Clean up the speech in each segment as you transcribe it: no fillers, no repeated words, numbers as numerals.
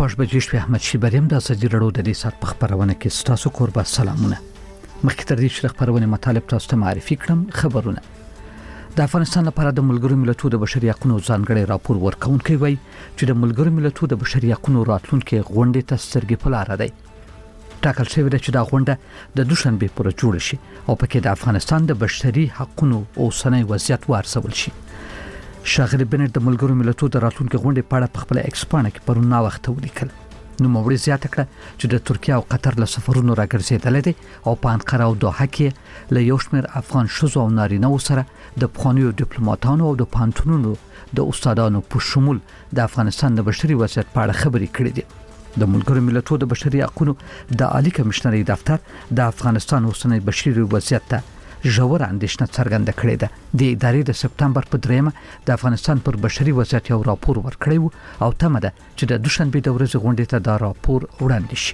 شپږ بجې شوې. احمد شیبریم د ازادي راډیو د دې سات په خبرونه کې ستاسو قربان سلامونه. مخکې تر دې چې خبرونه مطالب تاسو ته معرفي کړم، خبرونه د افغانستان لپاره د ملګرو ملتونو د بشري حقوقو ځانګړي راپور ورکونکي وایي چې د ملګرو ملتونو د بشري حقوقو راتلونکي غونډې ته سترګې په لار دی. ټاکل شوی دی چې دا غونډه د دوشنبه پر جوړ شي او پکې د افغانستان د بشري حقوقو اوسنۍ وضعیت وارسول شي. شاغلی بنت د ملګرو ملتونو د راتلونکي غونډې په اړه په خپل ایکس پاڼه کې پرون نا وخت ولیکل. نو موري زیاته کړه چې د ترکیه او قطر له سفرونو راګرځیدل دي او په انقره او دوحه کې له یو شمېر افغان شوزو او نارینه سره د پخوانیو ډیپلوماټانو او د پانتونونو د استادانو په شمول د افغانستان د بشري وضعیت په اړه خبرې کړې دي. د ملګرو ملتونو د بشري حقوقو د عالی کمشنري دفتر د افغانستان اوسنۍ بشري وضعیت ته ژور اندېښنه څرګنده کړې ده. د ادارې د سپتمبر په 3 د افغانستان پر بشري وضعیت یو راپور ورکړی او تمه ده چې د دوشنبه د ورځې غونډې ته دا راپور وړاندې شي.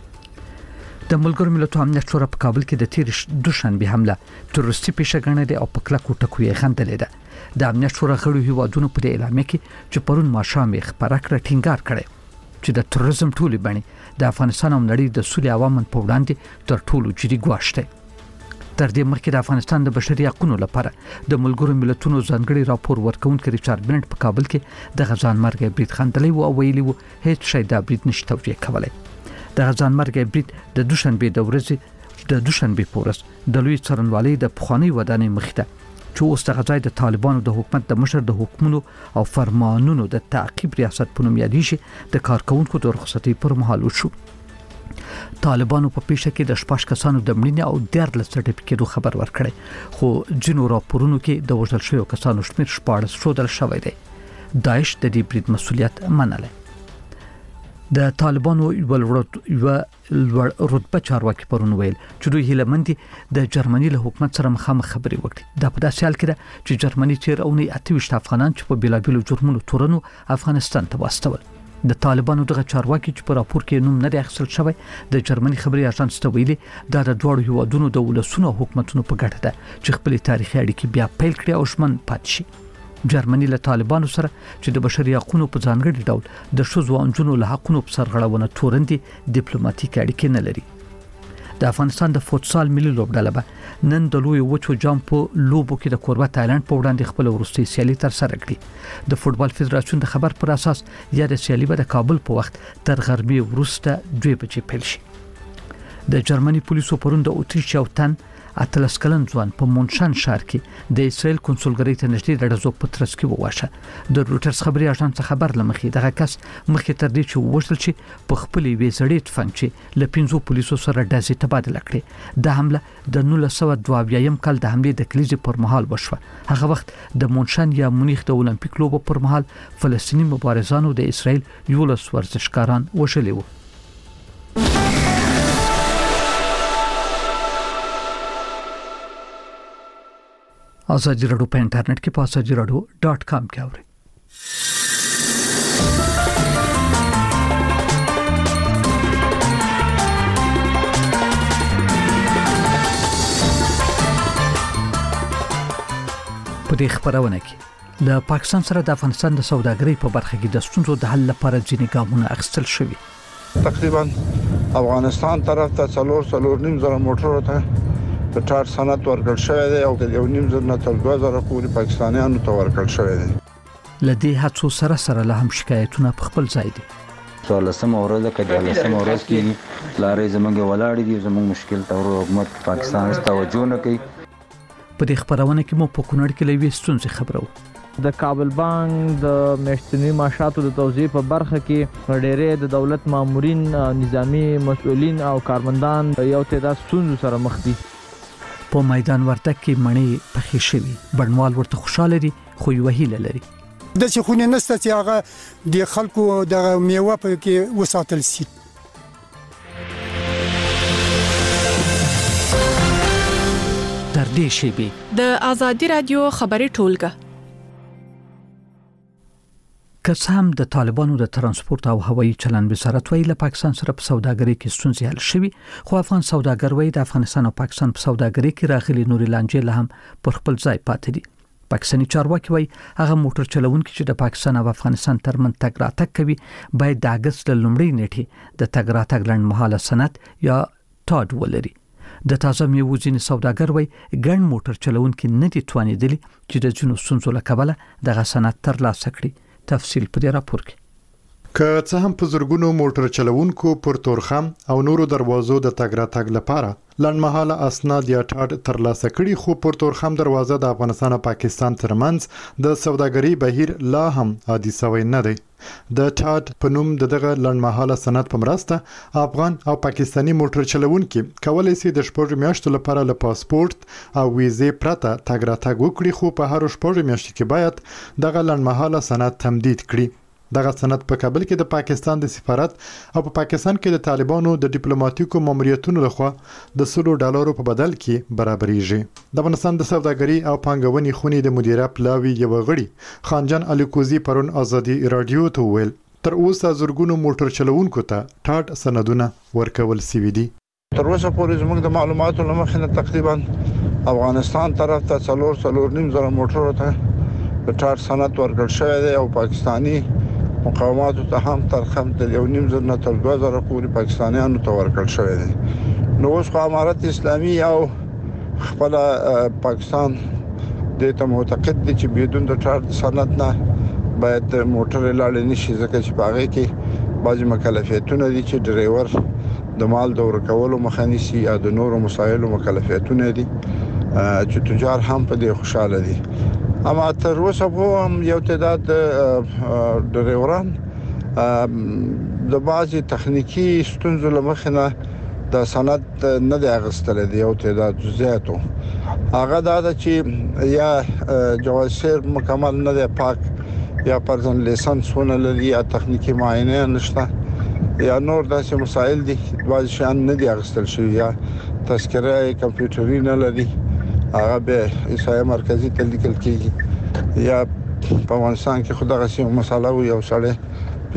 د ملګرو ملتونو امنیت شورا په کابل کې د تیر دوشنبه حمله تروریستي پیښه ګڼلې او په کلکو ټکو یې غندلې ده. د امنیت شورا غړو هیوادونو په اعلامیه کې چې پرون ماښام یې خبره کړه ټینګار کړي چې د تروریزم ټولې بڼې د افغانستان او نړۍ د سولې عوامل په وړاندې تر ټولو جدي ګواښ دی. تر دې مخکې د افغانستان د بشري حقوقو لپاره د ملګرو ملتونو ځانګړي راپور ورکونکي ریچارډ بنت په کابل کې د غزان مرګ برید خندلې او ویلي وو هیڅ شی د برید نشته توجیه کولای. د غزان مرګ برید د دوشنبه د ورځې د دوشنبه پورس د لوی څرنوالي د پخوانی ودانۍ مخته چې اوس د غزای د طالبانو د حکومت د مشر د حکومتونو او فرمانونو د تعقیب ریاست په نوم یادېږي د کارکونکو د رخصتۍ پر مهال وشو. طالبانو په پیښه کې د 6 کسانو د مړینې او 14 سرټیفیکټو خبر ورکړی، خو جنو راپورونو کې د وژل شویو کسانو شمېر 14 شودل شوی دی. داعش د دې برید مسؤلیت منلی. د طالبانو یو لوړ رتبه چارواکي پرون ویل چې دوی هیله مندي د جرمني له حکومت سره مخامخ خبرې وکړي. دا په داسې حال کې ده چې جرمني تیر اونۍ 28 افغانان چې په بیلابیلو جرمونو تورنو افغانستان ته واستول. د طالبانو دغه چارواکي چې په راپور کې نوم نه دی اخیستل شوی د جرمني خبري اژانس ته ویلي دا د دوه هیوادونو د ولسونو حکومتونو په ګټه ده چې خپل تاریخي اړیکې بیا پیل کړي او شمن پاتې شي. جرمني له طالبانو سره چې د بشري حقوقو په ځانګړي ډول د شوزو او انجونو له حقوقو په سرغړونه تورندي ډیپلوماټیک اړیکې نه لري. د افغانستان د فوتسال ملي لوبډله به نن د لوی وچو جام په لوبو کې د کوربه تایلند په وړاندې خپل وروستي سیالي تر سره کړي. د فوتبال فدراسیون د خبر پر اساس یا د سیالي به د کابل په وخت تر غربي وروسته 2 بجې پیل شي. د جرمني پولیسو پرون د اوتریش او تن اتلس کلن ځوان په مونشان ښار کې د اسرائیل کنسولګری ته نږدې د ډزو په ترڅ کې وواشه. د روټرز خبري اژانس خبر لمخې دغه کس مخکې تر دې چې وشتل شي په خپل وی زړې تفنګ چې ل 5 پولیسو سره ډزې تبادله کړې. د حمله د 1922 کال د حمله د کلیزې پر مهال وشوه. هغه وخت د مونشان یا مونیخ د اولمپیک لوبو پر مهال فلسطینی مبارزانو د اسرائیل 11 ورزشکاران وشلي وو. ازادي راډیو په انټرنیټ کې په azadieradio.com کې اورئ. په دې خبرونه کې له پاکستان سره د افغانستان د سوداګرۍ په برخه کې د ستونزو د حل لپاره ځینې ګامونه اخیستل شوي. تقریبا افغانستان طرف ته 3.5 زره موټرو ته د ټار صنعت ورکړل شوی دی او د 1.5 نه تر 2000 پورې پاکستانیانو ته ورکړل شوی دی. لدې هڅو سره له هم شکایتونه په خپل ځای دي. څوارلسم ورځ کې لارې زمونږ ولاړې دي، زمونږ مشکل ته حکومت پاکستان توجه نه کوي. په دې خبرونه کې مو په کونړ کې لوي ستونزې خبرو. د کابل بانک د میاشتنی معاشاتو د توزیع په برخه کې ډېرې د دولت مامورین، نظامی مسؤلین او کارمندان یو تعداد ستونزو سره مخ دي. په میدان ورتک کې مڼې پخې شوي، بڼوال ورته خوشاله دي خو یو هیله لري. د څه خونه نسته چې هغه د خلکو د میوه په کې وساتل شي. تر دې شیبې د ازادي رادیو خبري ټولګه کسام د طالبانو د ترانسپورت او هوایي چلن وزارت ویل پاکستان سره په سوداګرۍ کې ستونزې حل شوي، خو افغان سوداګر وایي د افغانستان او پاکستان په سوداګرۍ کې راغلي نورې لانجې له هم پر خپل ځای پاتې دي. پاکستاني چارواکي وایي هغه موټر چلوونکي چې د پاکستان او افغانستان ترمنځ تګ راتګ کوي باید د اگست لومړۍ نیټې د تګ راتګ لنډمهاله سند یا ټاډ ولري. د تازه میوو ځینې سوداګر وایي ګڼ موټر چلوونکي نه دي توانېدلي چې د ځینو ستونزو له کبله دغه سند ترلاسه کړي. تفصیل په دې راپور کې. که څه هم په زرګونو موټر چلوونکو پر تورخم او نورو دروازو د تګ راتګ لپاره لنډمهاله اسناد یا ټاډ ترلاسه کړي، خو پر تورخم دروازه د افغانستان او پاکستان ترمنځ د سوداګرۍ بهیر لا هم عادي شوی نه دی. د ټاډ په نوم دغه لنډمهاله سند په مرسته افغان او پاکستاني موټر چلوونکي کولای شي د 6 میاشتو لپاره له پاسپورت او ویزې پرته تګ راتګ وکړي، خو په هر 6 میاشتو کې باید دغه لنډمهاله سند تمدید کړي. دغه سند په کابل کې د پاکستان د سفارت او په پاکستان کې د طالبانو د ډیپلوماټیکو ماموریتونو لخوا د $100 په بدل کې برابرېږي. د افغانستان د سوداګرۍ او پانګونې خونې د مدیره پلاوي یو غړي خانجان الیکوزي پرون آزادي رادیو ته ویل تر اوسه زرګونو موټر چلوونکو ته ټاډ سندونه ورکول شوي دي. تر اوسه پورې زموږ د معلوماتو لمخې نه تقریبا افغانستان طرف ته 4.5 موټرو ته د ټاډ سند ورکړل شوی دی او پاکستاني مقاماتو ته هم ترخم د 1.5 نه تر 2000 پورې پاکستانیانو ته ورکړل شوی دی. نو اوس امارت اسلامي او خپل پاکستان د ته معتقد دي چې بدون د ټاډ سند نه باید موټر لاړ نشي، ځکه چې باغې کې بعضی مکلفیتونه دي چې ډرایور د مال د ورکولو مخه نیسي یا د نورو مسایلو مکلفیتونه دي چې تجار هم په دې خوشاله دي. اما تر اوسه هم یو تعداد ډرایوران د بعضی تخنیکی ستونزو لمخې نه د سند نه دی اخیستل دي، یو تعداد زیاتو. هغه دا چې یا جواز سیر مکمل نه دی پاک، یا پرزن لیسنس ونه لري، یا تخنیکی معاینه نشته، یا نور داسې مسائل دي بعضی شیان نه دی اخیستل شوی، یا تذکره کمپیوټري نه لري، هغه به ایسای مرکزی ته لیکل کیږي، یا په افغانستان کې خو دغه سیمه مساله یو سړی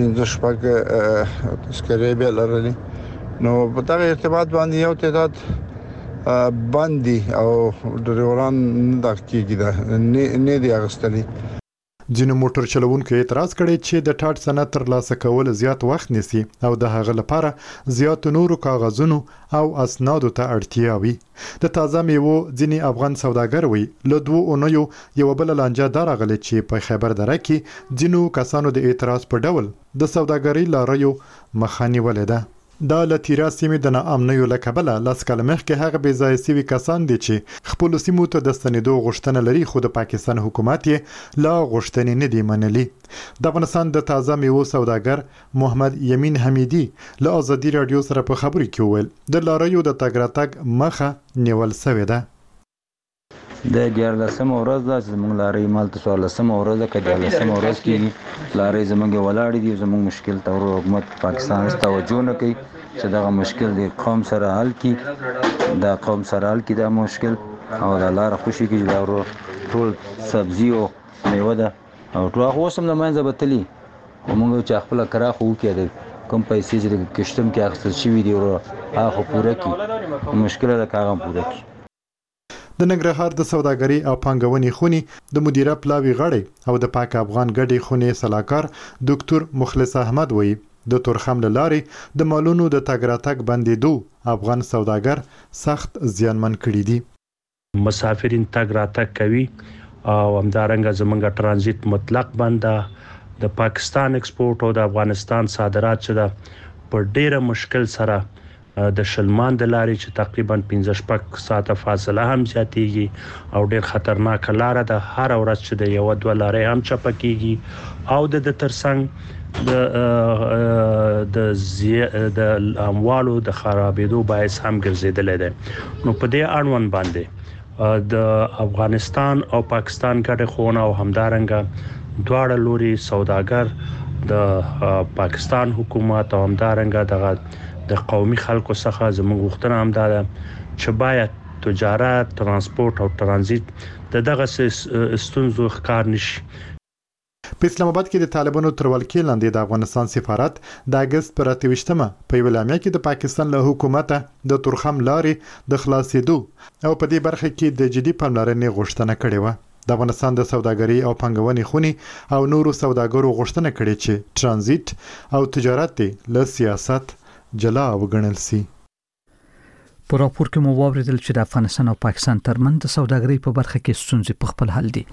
15 تذکره به لري. نو په دغه ارتباط باندې یو تعداد باندې او ډرایوران د کېږي نه دی اغستلی. ځینو موټر چلوونکو اعتراض کړی چې د ټاډ سند ترلاسه کول زیات وخت نیسي او د هغه لپاره زیات نورو کاغذونو او اسنادو ته اړتیا وي. د تازه میوو ځینې افغان سوداګر وي له 2 اونیو یو بل لانجه درغلي چې په خیبر دره کې ځینو کسانو د اعتراض په ډول د سوداګرۍ لاریو مخاني ولیده. دا لتیرا سیمې د ناامنیو له کبله لاس کال مخکې هغه بې ځایه سوي کسان دي چې خپل سیمو ته د ستنېدو غوښتنه لري، خو د پاکستان حکومت یې لا غوښتنې نه دي منلي. د افغانستان د تازه میوو سوداګر محمد یمین حمیدي له آزادي رادیو سره په خبرو کې وویل د لاریو د تګ راتګ مخه نیول شوې ده. د 14 ورځ دا زموږ لارې مال ته 14 ورځ ده، که 14 ورځ کې لارې زموږ ولاړې دي، زموږ مشکل ته حکومت پاکستان توجه نه کوي چې دا مشکل د قوم سره حل کی، دا قوم سره حل کی دا مشکل، او دا لار خوشي کې دا ټول سبزی او میوه ده او ټول اوسم د منځ بتلی موږ چې خپل کرا خو کې کوم پیسې چې کشتم کې اخیستل شوی دی او هغه پوره کی مشکل ده کاغه پوره کی. د ننګرهار د سوداګرۍ او پانګونې خونې د مدیره پلاوي غړی او د پاک افغان ګډې خونې صلاحکار ډاکټر مخلص احمد وایي د تورخم له لارې د مالونو د تګ راتګ بندېدو افغان سوداګر سخت زیانمن کړي دي. مسافرین تګ راتګ کوي او همدارنګه زمونږ ترانزیت مطلق بند ده. د پاکستان ایکسپورټ او د افغانستان صادرات چې ده په ډیره مشکل سره د شلمان د لارې چې تقریبا 15 ساعته فاصله هم زیاتېږي او ډیر خطرناک لار ده. هر ورځ چې د یو دوه لارې هم چپه کیږي او د ترڅنګ د اموالو د خرابېدو باعث هم ګرځیدل دي. نو په دې اړوند باندې د افغانستان او پاکستان ګډه خونه او همدارنګه دواړه لوري سوداګر د پاکستان حکومت او همدارنګه دغه د قومي خلکو څخه زموږ غوښتنه هم ده چې باید تجارت، ترانسپورت او ترانزیت دغه ستونزو ښکار نشي. په اسلام آباد کې د طالبانو تر ولکې لاندې د افغانستان سفارت د اگست پر 28مه په یو اعلامیه کې د پاکستان له حکومت د تورخم لارې د خلاصېدو او په دې برخه کې د جدي پاملرنې غوښتنه کړې و. د افغانستان د سوداګرۍ او پانګونې خونې او نورو سوداګرو غوښتنه کړې چې ترانزیت او تجارت له سیاست جلا وګڼل شي. په راپور کې مو واوریدل چې د افغانستان او پاکستان ترمنځ د سوداګرۍ په برخه کې ستونزې په خپل حل دي.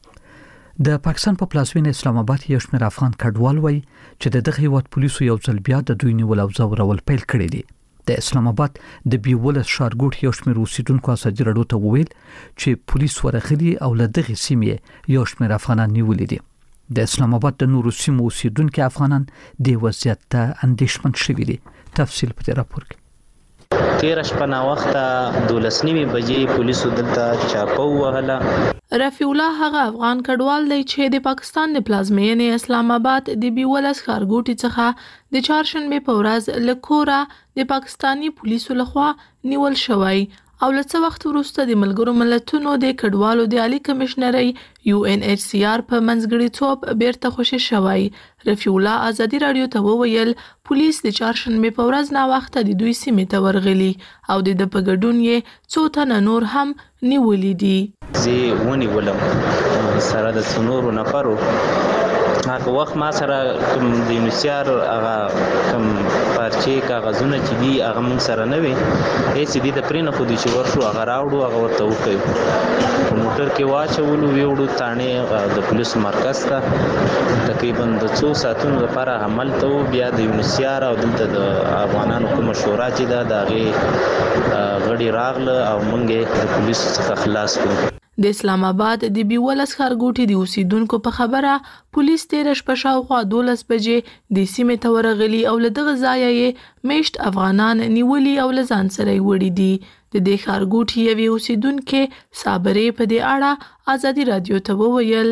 د پاکستان په پلازمینه اسلام آباد یو شمېر افغان کډوال وایي چې دغه هیواد پولیسو یو ځل بیا د دوی نیول او ځورول پیل کړی دي. د اسلام آباد د بیولس ښارګوټ یو شمېر اوسیدونکو ازادي راډیو ته وویل چې پولیس ورغلي او له دغه سیمې یو شمېر افغانان نیولي دي. د اسلام آباد د نورو سیمو اوسیدونکو افغانان د وضعیت ته اندېښمن شوي دي. تفصیل په راپور کې. 13 شپه وخته 12:30 بجې پولیسو دلته چاپو وهله. رفیع الله هغه افغان کډوال دی چې د پاکستان د پلازمینې اسلام آباد د بیولس ښارګوټي څخه د چهارشنبه په ورځ له کوره د پاکستانی پولیسو لخوا نیول شوی او له څه وخت وروسته د ملګرو ملتونو د کډوالو د عالی کمشنرۍ UNHCR په منځګړیتوب بیرته خوشی شوی. رفیع الله ازادي راډیو ته وویل پولیس د چهارشنبه په ورځ نا وخت د دوی سیمې ته ورغلي او د په ګډون یې څو تنه نور هم نیولې دي. زه ونیولم سره د څنورو نفرو هغه وخت ما سره کوم د یونیسیار هغه کوم پارچې کاغذونه چې دي هغه مون سره نه وي هیڅ دې د پرینه خو دې چې ورشو هغه راوړو هغه ورته وکړو موټر کې واچولو ویوړو تانه د پولیس مرکز ته تقریبا د 2 ساعتونو لپاره عمل ته بیا د یونیسیار او دلته د افغانانو کوم شورا چې دا دغه غړي راغله او مونږه د پولیس څخه خلاص کړو. د اسلام آباد د بیولس ښارګوټي د اوسیدونکو په خبره پولیس 13 شپه شاوخوا 12 بجې د سیمې ته ورغلي او له دغه ځایه یې میشت افغانان نیولي او له ځان سره وړي دي. د دې ښارګوټي یوې اوسیدونکو صابرې په دې اړه ازادي راډیو ته وویل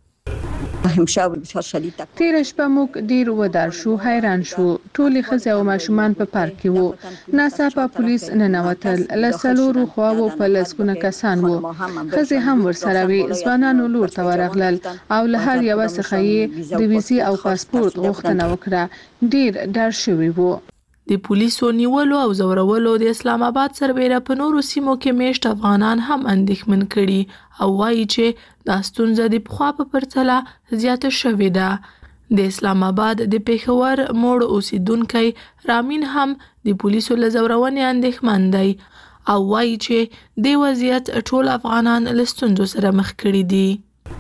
تیره شپه موږ ډیر ودار شو، حیران شو. ټولې ښځې او ماشومان په پارک کې وو. ناڅاپه پولیس ننوتل. له څلورو خواوو په لسګونه کسان وو. ښځې هم ورسره وې. ځوانانو لور ته ورغلل او له هر یوه څخه یې د ویزې او پاسپورت غوښتنه وکړه. ډیر ډار شوي وو. د پولیسو نیولو او زورولو د اسلام آباد سربېره په نورو سیمو کې میشت افغانان هم اندېښمن کړي او وایي چې دا ستونزه د پخوا په پرتله زیاته شوې ده. د اسلام آباد د پیښور موړ اوسیدونکی رامین هم د پولیسو له زورونې اندېښمن دی او وایي چې د وضعیت ټول افغانان له ستونزو سره مخ کړي دي.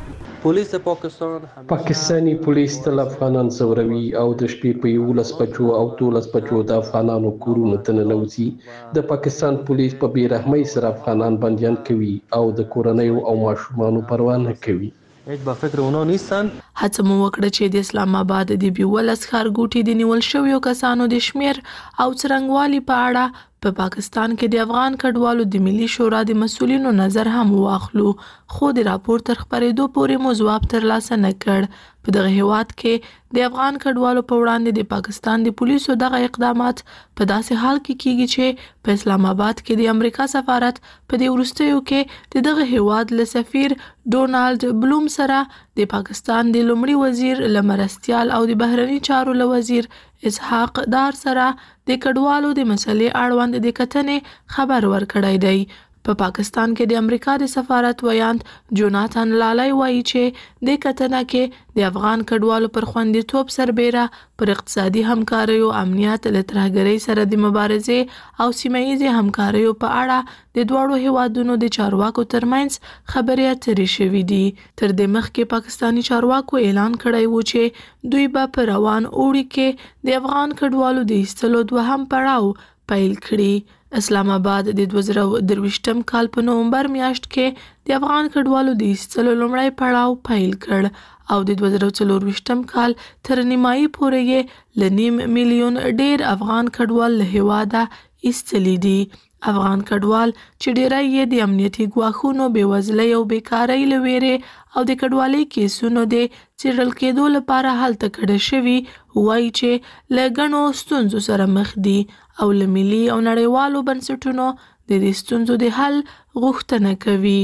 پاکستانی پولیس تل افغانان زوروي او د شپې په 11 بجو او 12 بجو د افغانانو کورونو ته ننوځي. د پاکستان پولیس په بیرحمۍ سره افغانان بندیان کوي او د کورنیو او ماشومانو پروا نه کوي. هڅه مو وکړه چې د اسلام آباد د بیولس ښارګوټي د نیول شویو کسانو د شمیر او څرنګوالي په اړه په پاکستان کې د افغان کډوالو د ملي شورا د مسؤلینو نظر هم واخلو، خو د راپور تر خپرېدو پورې مو ځواب ترلاسه نه کړ. په دغه هیواد کې د افغان کډوالو په وړاندې د پاکستان د پولیسو دغه اقدامات په داسې حال کې کیږي چې په اسلام آباد کې د امریکا سفارت په دې وروستیو کې د دغه هیواد له سفیر ډونالد بلوم سره د پاکستان د لومړي وزیر لمرستیال او د بهرني چارو له وزیر اسحاق دار سره د کډوالو د مسلې اړوند د کتنې خبر ورکړی دی. په پاکستان کې د امریکا د سفارت ویاند جوناتان لالای وایي چې د کتنه کې د افغان کډوالو پر خوندیتوب سربېره پر اقتصادي همکاریو، امنیت، ترهګرۍ سره د مبارزې او سیمه‌ییزې همکاریو په اړه د دواړو هیوادونو د چارواکو ترمنځ خبرې اترې شوې دي. تر دې مخکې پاکستانی چارواکو اعلان کړی و چې دوی به په روان اوړي کې د افغان کډوالو د ایستلو دوهم پړاو پیل کړي. اسلام آباد د 2023 کال په نومبر میاشت کې د افغان کډوالو د ایستلو لومړی پړاو پیل کړ او د 2024 کال تر نیمایي پورې یې له 1.5 میلیون ډیر افغان کډوال له هیواده ایستلي دي. افغان کډوال چې ډیری یې د امنیتي ګواښونو، بېوزلۍ او بیکارۍ له ویرې او د کډوالۍ کیسونو د څېړل کېدو لپاره هلته کډه شوي، وایي چې له ګڼو ستونزو سره مخ دي او له ملي او نړیوالو بنسټونو د دې ستونزو د حل غوښتنه کوي.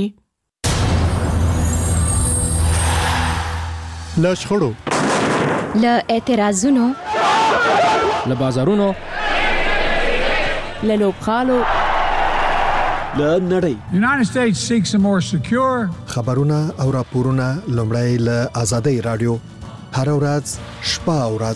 له شخړو، له اعتراضونو، له بازارونو، له لوبخالو لنړۍ. United States seeks a more secure خبرونه او راپورونه لومړی له آزادۍ رادیو هر ورځ شپه او ورځ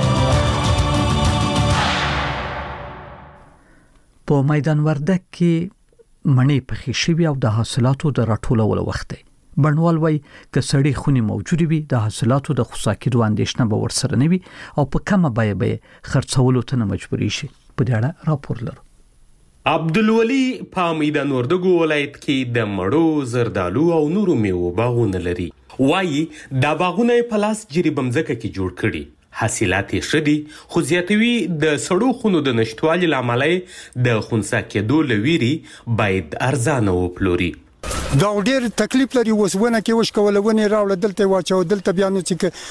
په میدان وردګ کې منی پخې شوی او د حاصلاتو د راټولولو وخت دی. بڼوال وای ک سړی خونی موجود وي د حاصلاتو د خصاکیدو اندیشنه به ورسره نه وي او په کومه بیه خرڅولو ته مجبوري شي. په دې اړه راپور لرو. عبدالولي په میدان وردګ ولایت کې د مړو زردالو او نورو میوو باغونه لري. وایي دا باغونه په لاس جریبم ځکه کې جوړ کړي. حاصلات یې ښه دي خو زیاتوي د سړو خونو د نشټوالي له امله د خنثی کېدو له ویرې باید ارزانه وپلوري. دا ډېر تکلیف لري وسونه کې وش کوله ونی راول دلته واچو دلته بیا نو چې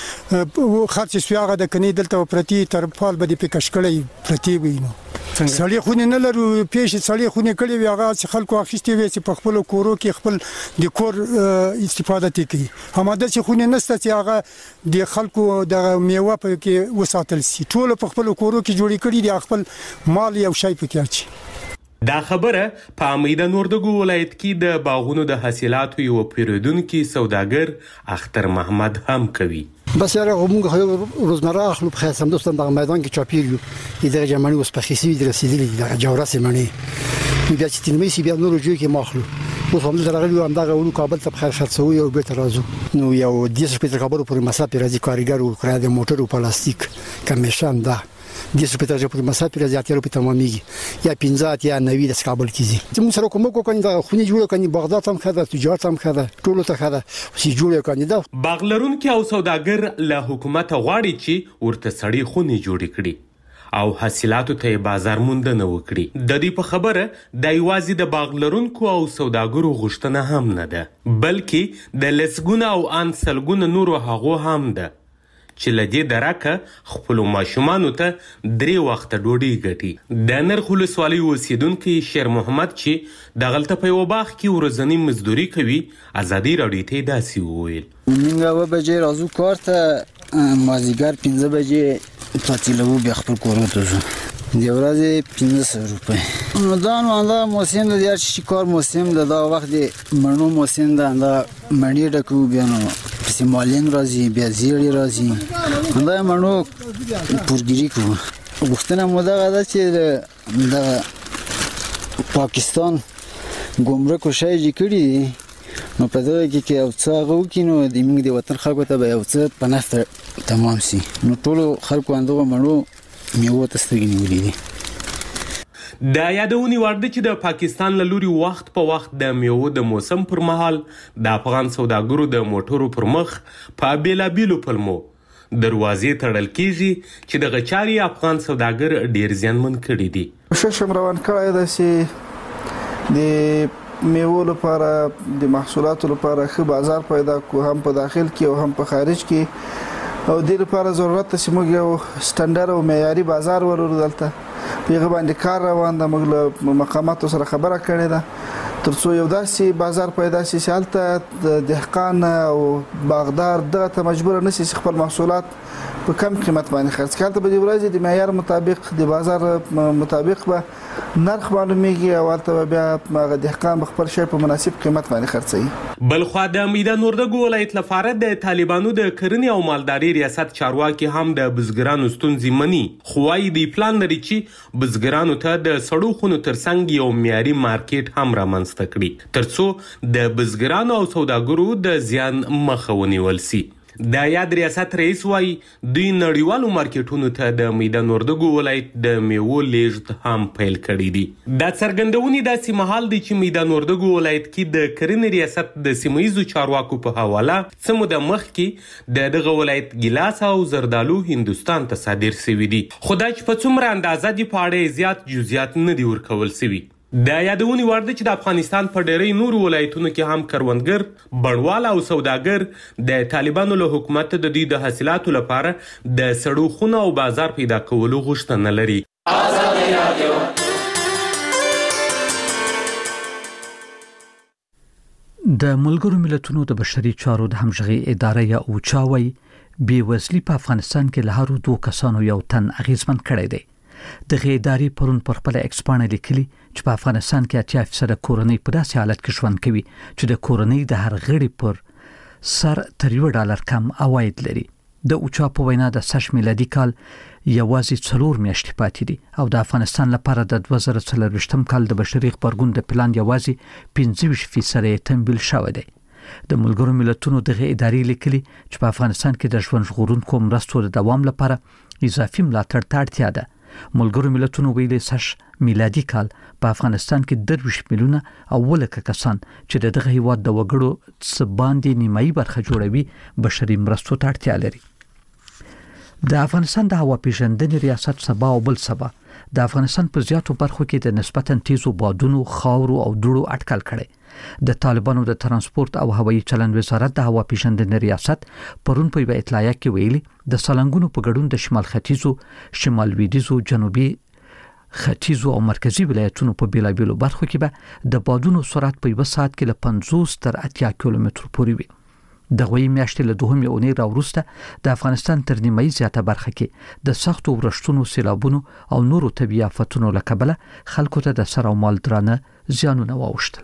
خرڅ سویاغه د کني دلته پرتی تر فال بده په کشکړې پرتی وینو سړی خو نه لرو پیش سړی خو نه کړی وی هغه خلکو اخیستي وي چې په خپل کورو کې خپل د کور استفاده کوي هماده چې خو نه نسته چې هغه د خلکو د میوه په کې وساتل سي ټول په خپل کورو کې جوړی کړی دی خپل مال یو شی پکې اچي. دا خبره په میدان وردګ ولایت کې د باغونو د حاصلاتو یو پیرودونکو سوداګر اختر محمد هم کوي. بس یاره موږ روزمره اخلو په خاصم دوستان د میدان کې چاپیریو اداره جمعي اوس په خېسي د رسیدلې د جوړاسه معنی بیا چې تنمي سی بیا نور جوړ کې ماخلو اوس هم درغلی هم دا غوړو کابل ته خیر خرڅوي او به ترازو نو یو 10 شپې کابل پر مسافر راځي کارګر او کړه د موټر او پلاستیک کمیشن دا 10 شپې پر مسافر راځي اتیرو په تمامي یا 15 یا 90 د کابل کیږي چې موږ سره کوم کوم دا خوني جوړ کړي بغداد هم خاله تجارت هم خاله ټولو ته خاله چې جوړ کړي دا باغلرون کې او سوداګر له حکومت غواړي چې ورته سړی خوني جوړ کړي او حاصلاتو ته بازار موندنه وکړي. د دې په خبره د ایوازي د باغلرونکو او سوداګرو غوښتنه هم نه ده بلکې د لسګونه او انسلګونه نورو هغو هم ده چې لدې درکه خپل ماشومانو ته 3 وخت ډوډۍ ګټي. د نرخ ولسوالۍ اوسیدونکو شیر محمد چې د غلطه په یو باغ کې ورځنی مزدوري کوي ازادي راډیو ته داسې وویل. موږ و بجې راځو کار ته مازیګر 15 بجې تعطیلو بیا خپل کور ته ځو دی ورځې 1500 روپۍ. نو دا موسم د هر شي کار موسم دا وخت دی منو موسم دا مړی ډکو بیا نو سیمالین راځي بیا زیړی راځي دا منو پورګری کو غوښتنه مو دا غدا چې د پاکستان ګمرک شای کړي نو په دغه کې یو څه غو کینو د موږ د وطن خلکو ته به یو څه پناه تمام سي نو ټول خلکو اندغه منو میوه تستګنی ولې دي. دا یادونی ورده چې د پاکستان له لوري وخت په وخت د میوه د موسم پر مهال د افغان سوداګرو د موټرو پر مخ په بیلابیلو پلمو دروازې تړل کیږي چې د غچاري افغان سوداګر ډیر زیانمن کړي دي. ششم روان کړی د سي د میوه لپاره د محصولاتو لپاره ښه بازار پیدا کو هم په داخل کې او هم په خارج کې او د لپاره ضرورت چې موږ یو سټانډرډ او معیاري بازار ورور دلته پیغه باندې کار روان د موږ مقاماتو سره خبره کړې ده ترڅو یو داسې بازار پیدا شي چې هلته د دهقان او باغدار دغه ته مجبور نشي خپل محصولات په کم قیمت باندې خرڅ کړي ته به ورځي د معیار مطابق د بازار مطابق به نرخ معلومیږي او هلته بیا هغه دهقان خپل شی په مناسب قیمت باندې خرڅوي. بلخو د میدان وردګ ولایت لپاره د طالبانو د کرنې او مالداري ریاست چارواکي هم د بزګرانو ستونزې مني خو وايي د پلان لري چې بزګرانو ته د سړو خونو ترڅنګ یو معیاري مارکیټ هم رامنځته کړي ترڅو د بزګرانو او سوداګرو د زیان مخه ونیول سي. د یاد ریاست رئیس وايي دوی نړیوالو مارکیټونو ته د میدان وردګ ولایت د میوو لیږد هم پیل کړی دي. دا څرګندونې داسې مهال دي چې میدان وردګ ولایت کې د کرنې ریاست د سیمایي چارواکو په حواله څه موده مخکې دغه ولایت ګیلاس او زردالو هندستان ته صادر شوي دي خو دا چې په څومره اندازه دي په اړه زیات جزئیات نه دي ورکول شوي. دا یادونی ورده چې د افغانستان په ډېری نورو ولایتونو کې هم کروندګر بڼوال او سوداګر د طالبانو له حکومت د دوی د حاصلاتو لپاره د سړو خونو او بازار پیدا کولو غوښتنه لري. د ملګرو ملتونو د بشري چارو د همغږي اداره یا اوچا وایي بې وزلي په افغانستان کې له هر 2 کسانو یو تن اغیزمن کړی دی. د غیداری پرون پر خپل ایکسپانه لیکلي چې په افغانستان کې 80% کورنۍ په داسې حالت کې ژوند کوي چې د کورنۍ د هر غړي پر سر تر $1 کم عواید لري. د اوچا په وینا د سش میلادي کال یوازې 4 میاشتې پاتې دي او د افغانستان لپاره د 2024 کال د بشري خبرګون د پلان یوازې 25% تمویل شوی دی. د ملګرو ملتونو دغه ادارې لیکلي چې په افغانستان کې د ژوند ژغورونکو مرستو د دوام لپاره اضافي ملاتړ ته اړتیا ده. ملګرو ملتونو ویلي سش میلادي کال په افغانستان کې 23 میلیونه او ولکه کسان چې دغه هیواد د وګړو څخه باندې نیمایي برخه جوړوي بشري مرستو ته اړتیا لري. د افغانستان د هوا پیژندنې ریاست سبا او بل سبا د افغانستان په زیاتو برخو کې د نسبتاً تیزو بادونو، خاورو او دوړو اټکل کړي. د طالبانو د ترانسپورت او هوایي چلند وزارت د هوا پیژندنې ریاست پرون په اطلاعیه کې ویلي د سالنګونو په ګډون د شمال ختیځو، شمال لویدیځو، جنوبي ختیځو او مرکزی ولایتونو په بیلابیلو برخو کې به د بادونو سرعت په 1 ساعت کې له 50 تر 80 کیلومتر پورې وي. د غوي میاشتې له 2 اونۍ راوروسته د افغانستان تر نیمایي زیاته برخه کې د سختو ورښتونو، سیلابونو او نورو طبيعي آفتونو له کبله خلکو ته د سر او مال درانه زیانونه واوښتل.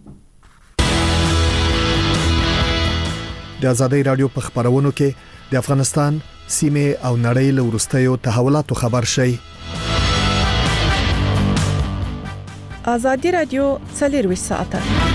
د آزادۍ رادیو په خبرونو کې د افغانستان سیمه او نړۍ له ورستیو تحولاتو خبر شي. آزادۍ رادیو 24 ساعته.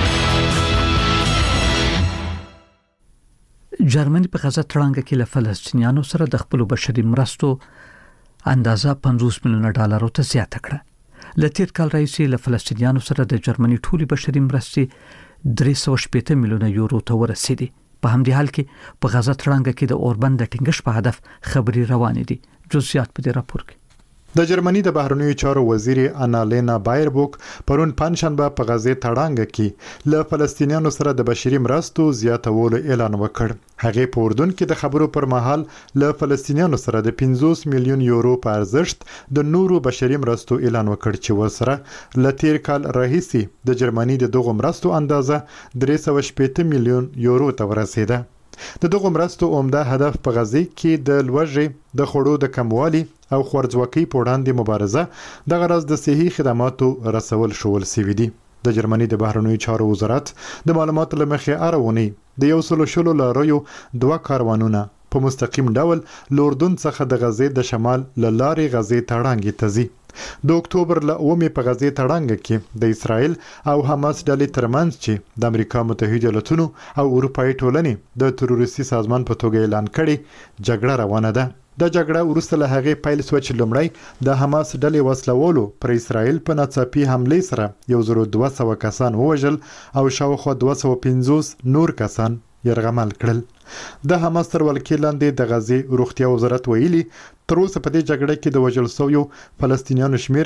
جرمني په غزه تړانګه کې له فلسطینیانو سره د خپل بشري مرستو اندازه $50 میلیونه ته زیاته کړه. له تیر کال راهیسې له فلسطینیانو سره د جرمني ټولي بشري مرستې 380 میلیونه یورو ته ورسېدي. په همدې حال کې په غزه تړانګه کې د اوربند د ټینګښت په هدف خبري روانې دي. جزئیات په دې راپور کې. د جرمني د بهرنیو چارو وزیر انالینا بایربوک پرون پنځشنبه په غزه تړانګه کې له فلسطینیانو سره د بشري مرستو زیاتولو اعلان وکړ. هغه په اردن کې د خبرو پر مهال له فلسطینیانو سره د 50 میلیون یورو په ارزښت د نورو بشري مرستو اعلان وکړ چې ورسره له تیر کال راهیسې د جرمني د دغو مرستو اندازه 380 میلیون یورو ته ورسېده. د دغو مرستو عمده هدف په غزه کې د لوږې، د خوړو د کموالي او خوارځواکۍ په وړاندې مبارزه د غرض د صحي خدماتو رسول شول سوي دي. د جرمني د بهرنیو چارو وزارت د معلوماتو لمخې اړونی د 100 لاریو 2 کاروانونه په مستقیم ډول لوردون څخه د غزه د شمال لارې غزه تړانګې ته ځي. د اکتوبر له 9 په غزه تړانګه کې د اسرائیل او حماس ډلې ترمنځ چې د امریکا متحده ایالاتونو او اروپאי ټولنې د تروریستي سازمان په توګه اعلان کړي جګړه روانه ده. د جګړه وروسته له هغه پیل شو چې لومړی د حماس ډلې وسلوالو پر اسرائیل په ناڅاپي حمله سره 1200 کسان ووژل او شاوخوا 250 نور کسان يرغمل کړل. د حماس تر ولکې لاندې د غزه روغتیا وزارت ویلي تر اوسه په دې جګړه کې د وژل شویو فلسطینیانو شمیر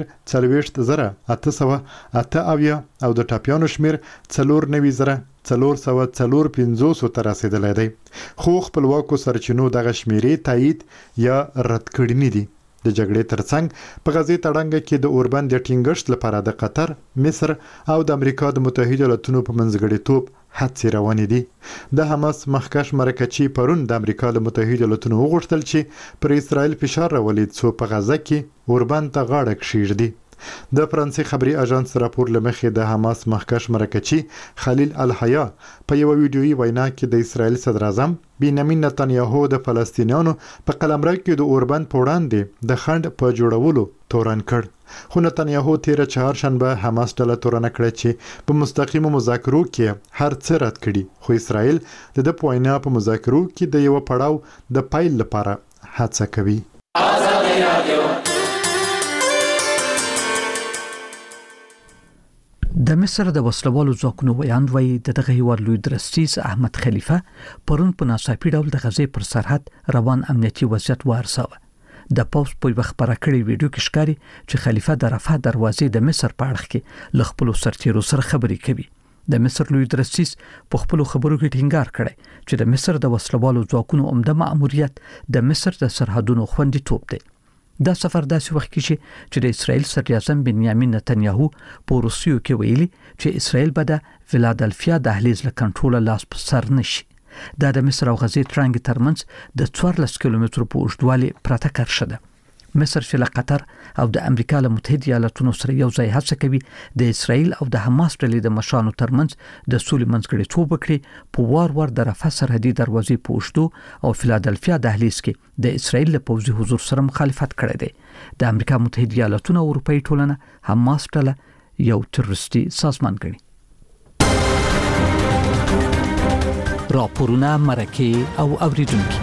40888 او د ټاپیانو شمیر 49450 ته رسیدلی دی. خو خپلواکو سرچینو دغه شمیرې تایید یا رد کړي نه دي. د جګړې ترڅنګ په غزه تړانګه کې د اوربند د ټینګښت لپاره د قطر، مصر او د امریکا د متحده ایالاتونو په منځګړیتوب هڅې روانې دي. د حماس مخکښ مرکچی پرون د امریکا د متحده ایالاتونو وغوښتل چې پر اسرائیل فشار راولي څو په غزه کې اوربند ته غاړه کښیږدي. د فرانسې خبري اژانس راپور لمخې د حماس مخکښ مرکچی خلیل الحیا په یو ویډیويي وینا کې د اسرائیل صدر اعظم بنیامین نتنیاهو د فلسطینیانو په قلمرو کې د اوربند په وړاندې د خند په جوړولو تورن کړ. خو نتنیاهو تیر چهارشنبه حماس ډله تورن کړ چې په مستقیمو مذاکرو کې هر څه رد کړي. خو اسرائیل د پوینا په مذاکرو کې د یو پړاو د پایل لپاره هڅه کوي. د مصر د وسلوالو ځواکونو ویاند وایي دغه هیواد لوی درستیز احمد خلیفه پرون په ناڅاپي ډول د غزې پر سرحد روان امنیتي وضعیت وارساوه. د پوز په خبره کړې ویډیو کې ښکاري چې خلیفه د رفح دروازې د مصر په اړه کې ل خپل سرتیرو سره خبرې کوي. د مصر لوی درستیز په خپل خبرو کې ټینګار کړی چې د مصر د وسلوالو ځواکونو عمده مأموریت د مصر د سرحدونو خوندیتوب دی. دا سفر داسې وخت کې چې د اسرائیل صدر اعظم بنیامین نتنیاهو په روسیو کې ویلي چې اسرائیل به د فیلادلفیا دهلیز له کنټرول لاس په سر نشي. دا د مصر او غزې ترانګ ترمنځ د 14 کیلومترو په اوږدوالي پرته کرښه ده. مصر چې له قطر او د امریکا له متحده ایالاتونو سره یو ځای هڅه کوي د اسرایل او د حماس ډلې د مشرانو ترمنځ د سولې منځګړیتوب وکړي په وار د رفح سرحدي دروازې په اوږدو او فیلادلفیا دهلیز کې د اسرایل له پوځي حضور سره مخالفت کړی دی. د امریکا متحده ایالاتونو او اروپאי ټولنه حماس ډله یو تروریستي سازمان ګڼي. راپورونه مرکه او اوریدونکو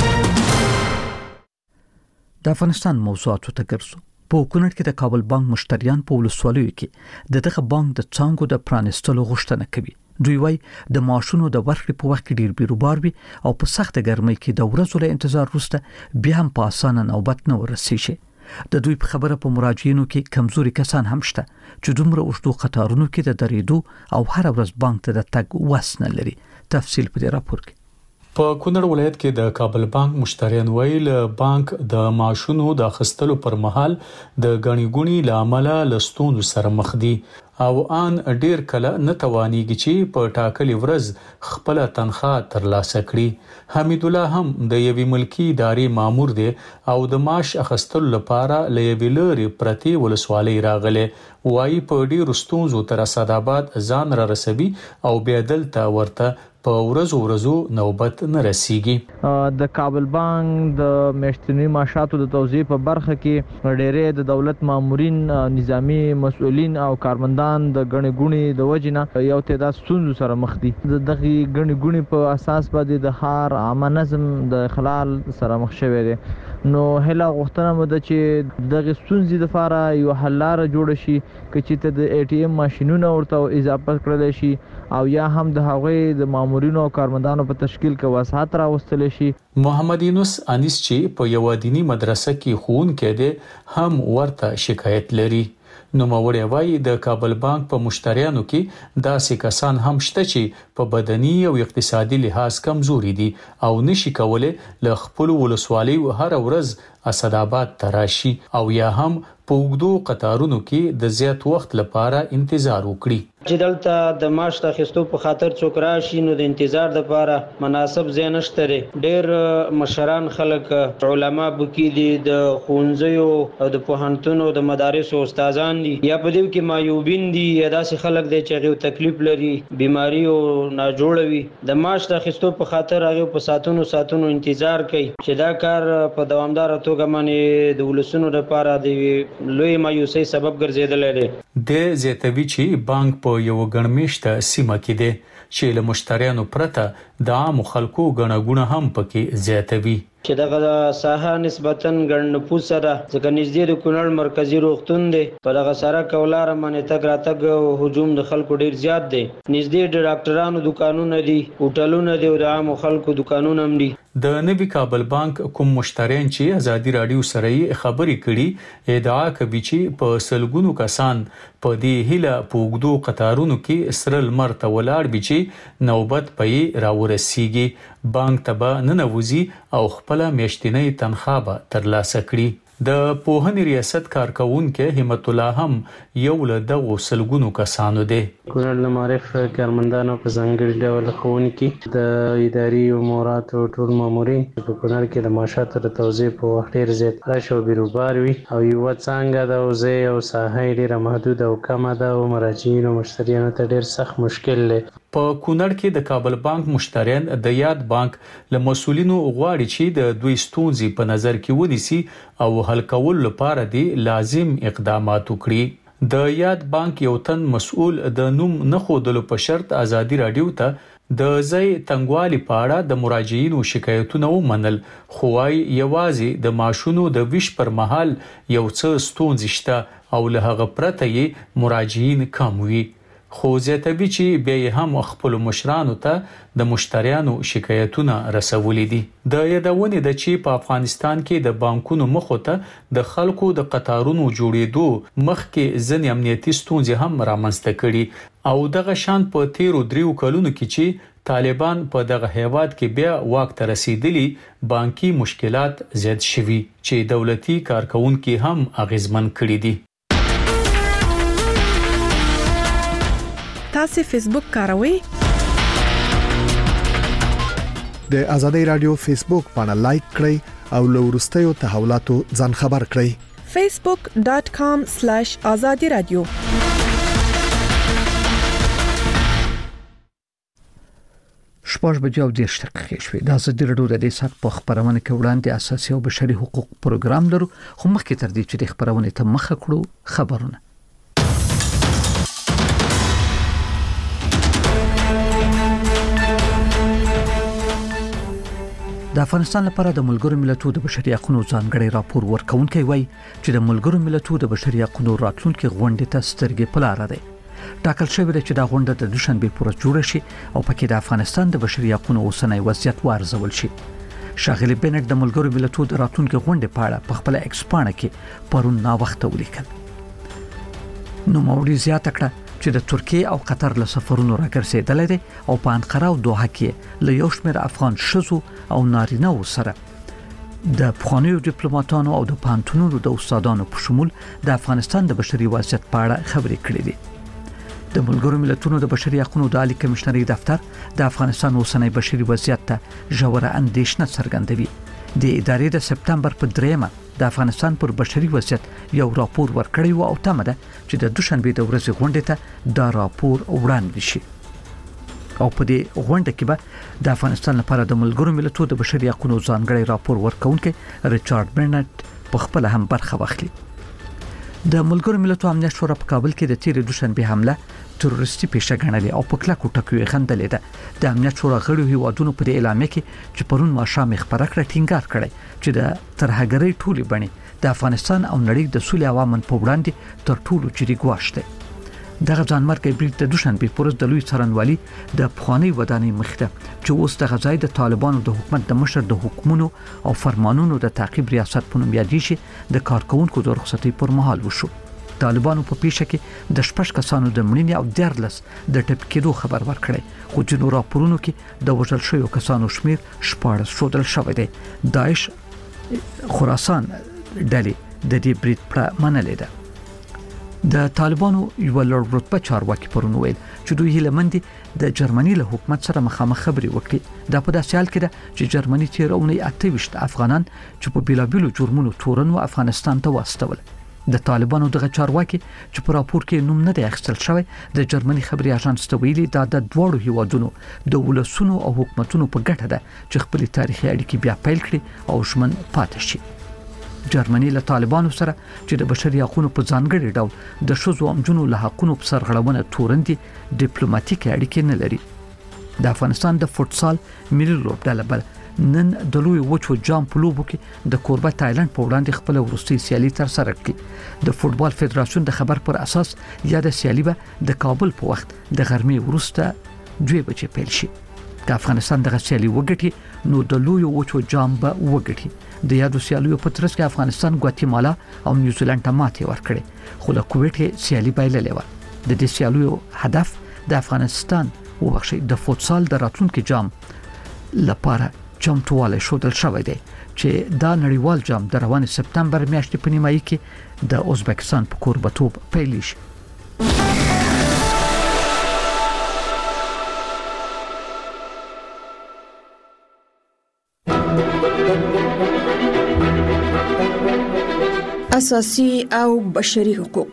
د افغانستان موضوعاتو ته ګرځو. په کونړ کې د کابل بانک مشتریان په ولسوالیو کې دغه بانک د څانګو د پرانستلو غوښتنه کوي. دوی وايي د معاشونو د ورکړې په وخت کې ډیر بیروبار وي او په سخت ګرمۍ کې د ورځو له انتظار وروسته بیا هم په اسانه نوبت نه ورسیږي. د دوی په خبره په مراجعینو کې کمزوري کسان هم شته چې دومره اوږدو قطارونو کې د درېدو او هر ورځ بانک ته د تګ وس نه لري. تفصیل په دې راپور کې. په کونړ ولایت کې د کابل بانک مشتریان ویل بانک د معاشونو د اخیستلو پر مهال د غنی ګونی لامل لستون سره مخ دي او ان ډیر کله نه توانیږي چې په ټاکلي ورځ خپل تنخواه ترلاسه کړي. حمید الله هم د یوې ملکی ادارې مامور دی او د معاش اخیستلو لپاره لېوی لري پرتی ولسوالۍ راغله. وایي په ډیر ستونزو تر اسداباد ځان را رسوي او بیا دلته ورته په ورځو نوبت نه رسیږي. د کابل بانک د میاشتنی معاشاتو د توزیع په برخه کې ډېرې د دولت مامورین، نظامی مسؤلین او کارمندان د غنی ګونی د وجنه یو تعداد ستونزو سره مخ دي. دغه غنی ګونی په اساس باندې د ښار عامه نظم د اخلال سره مخ شوی دی. نو هله غوښتنه مده چې دغه ستونزې لپاره یو حل لار جوړ شي چې ته د ای ټی ایم ماشينونو ورته اضافه کړل شي او یا هم د هغوی د مامورینو او کارمندانو په تشکیل کې وسعت راوستل شي. محمد یونس انیس چې په یو دینی مدرسه کې ښوونکی دی هم ورته شکایت لري. نو موري وایي د کابل بانک په مشتریانو کې داسې کسان هم شته چې په بدني او اقتصادي لحاظ کمزوري دي او نشي کولای ل خپل ولسوالۍ هر ورځ اسداباد تراشي او یا هم په وګړو قطارونو کې د زیات وخت لپاره انتظار وکړي. چې دلته د معاش اخیستو په خاطر څوک راشي نو د انتظار لپاره مناسب ځای نشته. ډېر مشران خلک علما بکی دي، د ښوونځیو او د پوهنتونو د مدارسو استادان دي، یا په دې کې معیوبین دي، یا داسې خلک دي چې هغه تکلیف لري، بیماری او ناجوړوي. د معاش اخیستو په خاطر هغه په ساتونو انتظار کوي چې دا کار په دوامدار توګه باندې د ولسونو لپاره د لوی مایوسۍ سبب ګرځیدل دي. د زیاتوي چې بانک په یو ګڼمشته سیمه کې دی چې له مشتریانو پرته د عام خلکو غنغونه هم پکې زیاتوي. چې دغه ساحه نسبتاً ګڼ نفوس سره ځکه نږدې د کونړ مرکزی روغتون دی، په دغه سره کولار باندې تګ راتګ او هجوم د خلکو ډیر زیات دی. نږدې د ډاکټرانو دکانونه دي، هوټلونه دي او د عام خلکو دکانونه هم دي. د نوي کابل بانک کوم مشتریان چې ازادي رادیو سره خبرې کړي ادعا کوي چې په سلګونو کسان په دې هله پوګدو قطارونو کې سرل مرته ولاړ بي چې نوبت پي راورسيږي. بانک تبا ننوزي او خپل میاشتنی تنخواه به ترلاسه کړي. د پوهنې ریاست کارکونکو همت الله هم یو له دغو سلګونو کسانو دی. کونړ د معرف کارمندانو په ځانګړي ډول ښوونکي د اداري امورات او ټول مامورین په کونړ کې د معاشاتو د توزیع په وخت ډیر زیات رش او بیروبار وي او یو څنګه د وزې او ساحه ډیره محدود او کمه ده او مراجعین او مشتریانو ته ډیر سخت مشکل لري. په کونړ کې د کابل بانک مشتریان د یاد بانک له مسولینو غواړي چې د دوی ستونزې په نظر کې ونیسي او حل کول لپاره دي لازم اقدامات وکړي. د یاد بانک یو تن مسؤل د نوم نه خودلو په شرط ازادي رادیو ته د ځای تنګوالي په اړه د مراجعینو شکایتونه ومنل، خو وايي یوازې د ماشونو د ویش پر مهال یو څه ستونزې شته او له هغه پرته یې مراجعین کم وي. خو زیاتوي چې بیا هم خپل مشرانو ته د مشتریانو شکایتونه رسولې دي. د یادونه د چې په افغانستان کې د بانکونو مخه ته د خلکو د قطارونو جوړېدو مخکې ځنې امنیتي ستونزې هم رامنځته کړي او دغه شان په 13 کلونو کې چې طالبان په دغه هیواد کې بیا واک ته رسیدلی بانکي مشکلات زیات شوي چې دولتي کارکونکو هم اغیزمن کړي دي. تاسو فیسبوک کاروئ؟ د آزادۍ رادیو فیسبوک باندې لایک کړئ او لورستیو تحولاتو ځان خبر کړئ. facebook.com/azadi radio. شپږ بجې او 10 دقیقې شوې. د ازادي راډیو د دې سات په خبرونه کې وړاندې اساسي او بشري حقوق پروګرام لرو، خو مخکې تر دې چې د خبرونه ته مخه کړو خبرونه. د افغانستان لپاره د ملګرو ملتونو د بشري حقوقو ځانګړي راپور ورکونکي وایي چې د ملګرو ملتونو د بشري حقوقو راتلونکي غونډې ته سترګې په لار ده. ټاکل شوی دی چې دا غونډه د دوشنبه پر ورځ جوړه شي او پکې د افغانستان د بشري حقوقو اوسنۍ وضعیت وارزول شي. شاغلی بنټ د ملګرو ملتونو د راتلونکي غونډې په اړه په خپل ایکس پاڼه کې پرون نا وخت ولیکل. نو موري زیاته کړه چې د ترکیه او قطر له سفرونو راګرځیدل دي او په انقره او دوحه کې له یو شمېر افغان شذو او نارینه سره د پخوانیو ډیپلوماټانو او د پانتونونو د استادانو په شمول د افغانستان د بشري وضعیت په اړه خبرې کړې دي. د ملګرو ملتونو د بشري حقوقو د عالی کمشنري دفتر د افغانستان اوسنۍ بشري وضعیت ته ژوره اندېښنه څرګندوي. د ادارې د سپتمبر په 3 د افغانستان پر بشري وضعیت یو راپور ورکړی و او تمه ده چې د دوشنبه د ورځې غونډې ته دا راپور وړاندې شي. او په دې غونډه کې به د افغانستان لپاره د ملګرو ملتونو د بشري حقوقو ځانګړي راپور ورکونکي ریچارډ برنټ په خپل هم برخه واخلي. د ملګرو ملتونو امنیت شورا په کابل کې د تیر دوشنبه حمله تروریستي پیښه ګڼلې او په کلکو ټکوي غندلې ده. د امنیت شورا غړو هیوادونو په دې اعلامیه کې چې پرون ماښام خبره کړه ټینګار کړي چې د ترهګرۍ ټولې بڼې د افغانستان او نړۍ د سولې عوامن په وړاندې تر ټولو جدي ګواښ دی. دغه ځانمرګي بریټ د دوشنبه پر ورځ د لوی څارنوالي د پخوانی ودانۍ مخته چې اوس د غزای د طالبانو د حکومت د مشر د حکومتونو او فرمانونو د تعقیب ریاست په نوم یادېږي د کارکونکو د رخصتۍ پر مهال وشو. طالبانو په پیښه کې د 6 کسانو د مړینې او 13 د ټپ کېدو خبر ورکړی، خو جنو راپورونو کې د وژل شویو کسانو شمیر 14 شودل شوی دی. داعش خراسان ډلې د دې بریټ پر منلې ده. د طالبانو یو لوړ رتبه چارواکي پرون ویل چې دوی هیله مند د جرمني له حکومت سره مخامخ خبري وکړي. دا په داسې حال کې ده چې جرمني تیرونی 28 افغانان چې په بیلابیلو جرمونو تورن و افغانستان ته واستول. د طالبانو دغه چارواکي چې په راپور کې نوم نه دی اخیستل شوی د جرمني خبري اژانس ته ویلي دا د دوړو هیوادونو د ولسونو او حکومتونو په ګټه ده چې خپل تاریخي اړیکې بیا پیل کړي او ژمن پاتې شي. جرمني له طالبانو سره چې د بشري حقوقو په ځانګړي ډول د شذو امجنو له حقوقو په سرغړونه تورندي ډیپلوماټیک اړیکې نه لري. د افغانستان د فوتسال ملي لوبډله بل نن د لوی وچو جام په لوبو کې د کوربه تایلند په وړاندې خپل وروستي سیالي تر سره کړې. د فوتبال فدراسیون د خبر پر اساس یا د سیالي به د کابل په وخت د غرمې وروسته 2 بجې پیل شي. د افغانستان د سیالي وګټي نو د لوی وچو جام به وګټي. د یادو سیالیو په ترڅ کې افغانستان ګواتیمالا او نیوزیلند ته ماتې ورکړې، خو له کویټ سیالي بایللې و. د دې سیالیو هدف د افغانستان د فوتسال د راتلونکي جام لپاره چمتواله شودل شوی دی چې دا نړیوال جام د روان سپتمبر میاشتې په نیمایي کې د ازبکستان په کوربتوب پیل شي. اساسي او بشري حقوق.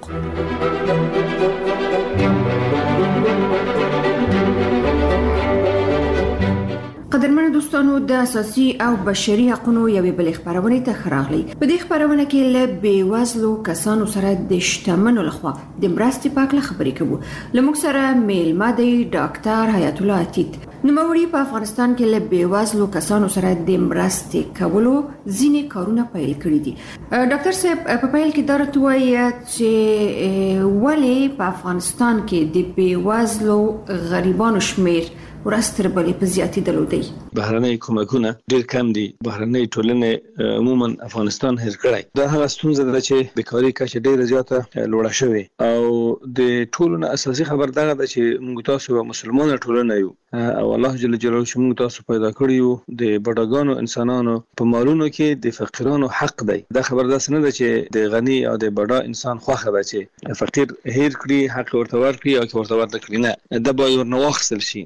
قدرمن دوستانو د اساسي او بشري حقوقو یوې بل خبرونه ته خراغلي. په دې خبرونه کې له بیوزلو کسانو سره د شتمنو لخوا د مرستې په اړه خبرې کوو. لموږ سره میلمه دی ډاکټر حیات الله عتیق. نوموړي په افغانستان کې له بیوزلو کسانو سره د مرستې کولو ځینې کارونه پیل کړي دي. ډاکټر صاحب په پیل کې درته وایي چې ولې په افغانستان کې د بیوزلو غریبانو شمیر ورستر بلې په زیاتېدلو دی. بهرنۍ کومکونه ډېر کم دي. بهرنۍ ټولنې عموما افغانستان هیر کړی. دا هغه ستونزه ده چې بیکاری کچه ډېره زیاته لوړه شوې او د ټولو نه اساسي خبر دغه ده چې موږ تاسو یو مسلمان ټولنه یو او الله جل جلاله چې موږ تاسو پیدا کړی یو د بډاګانو انسانانو په مالونو کې د فقیرانو حق دی. دا خبر داسې نه ده چې د غنی او د بډا انسان خوخه ده چې فقیر هیر کړی حق ورته ورکړي او ورته ورته کړی نه. دا به ورنه واخیستل شي. د غنی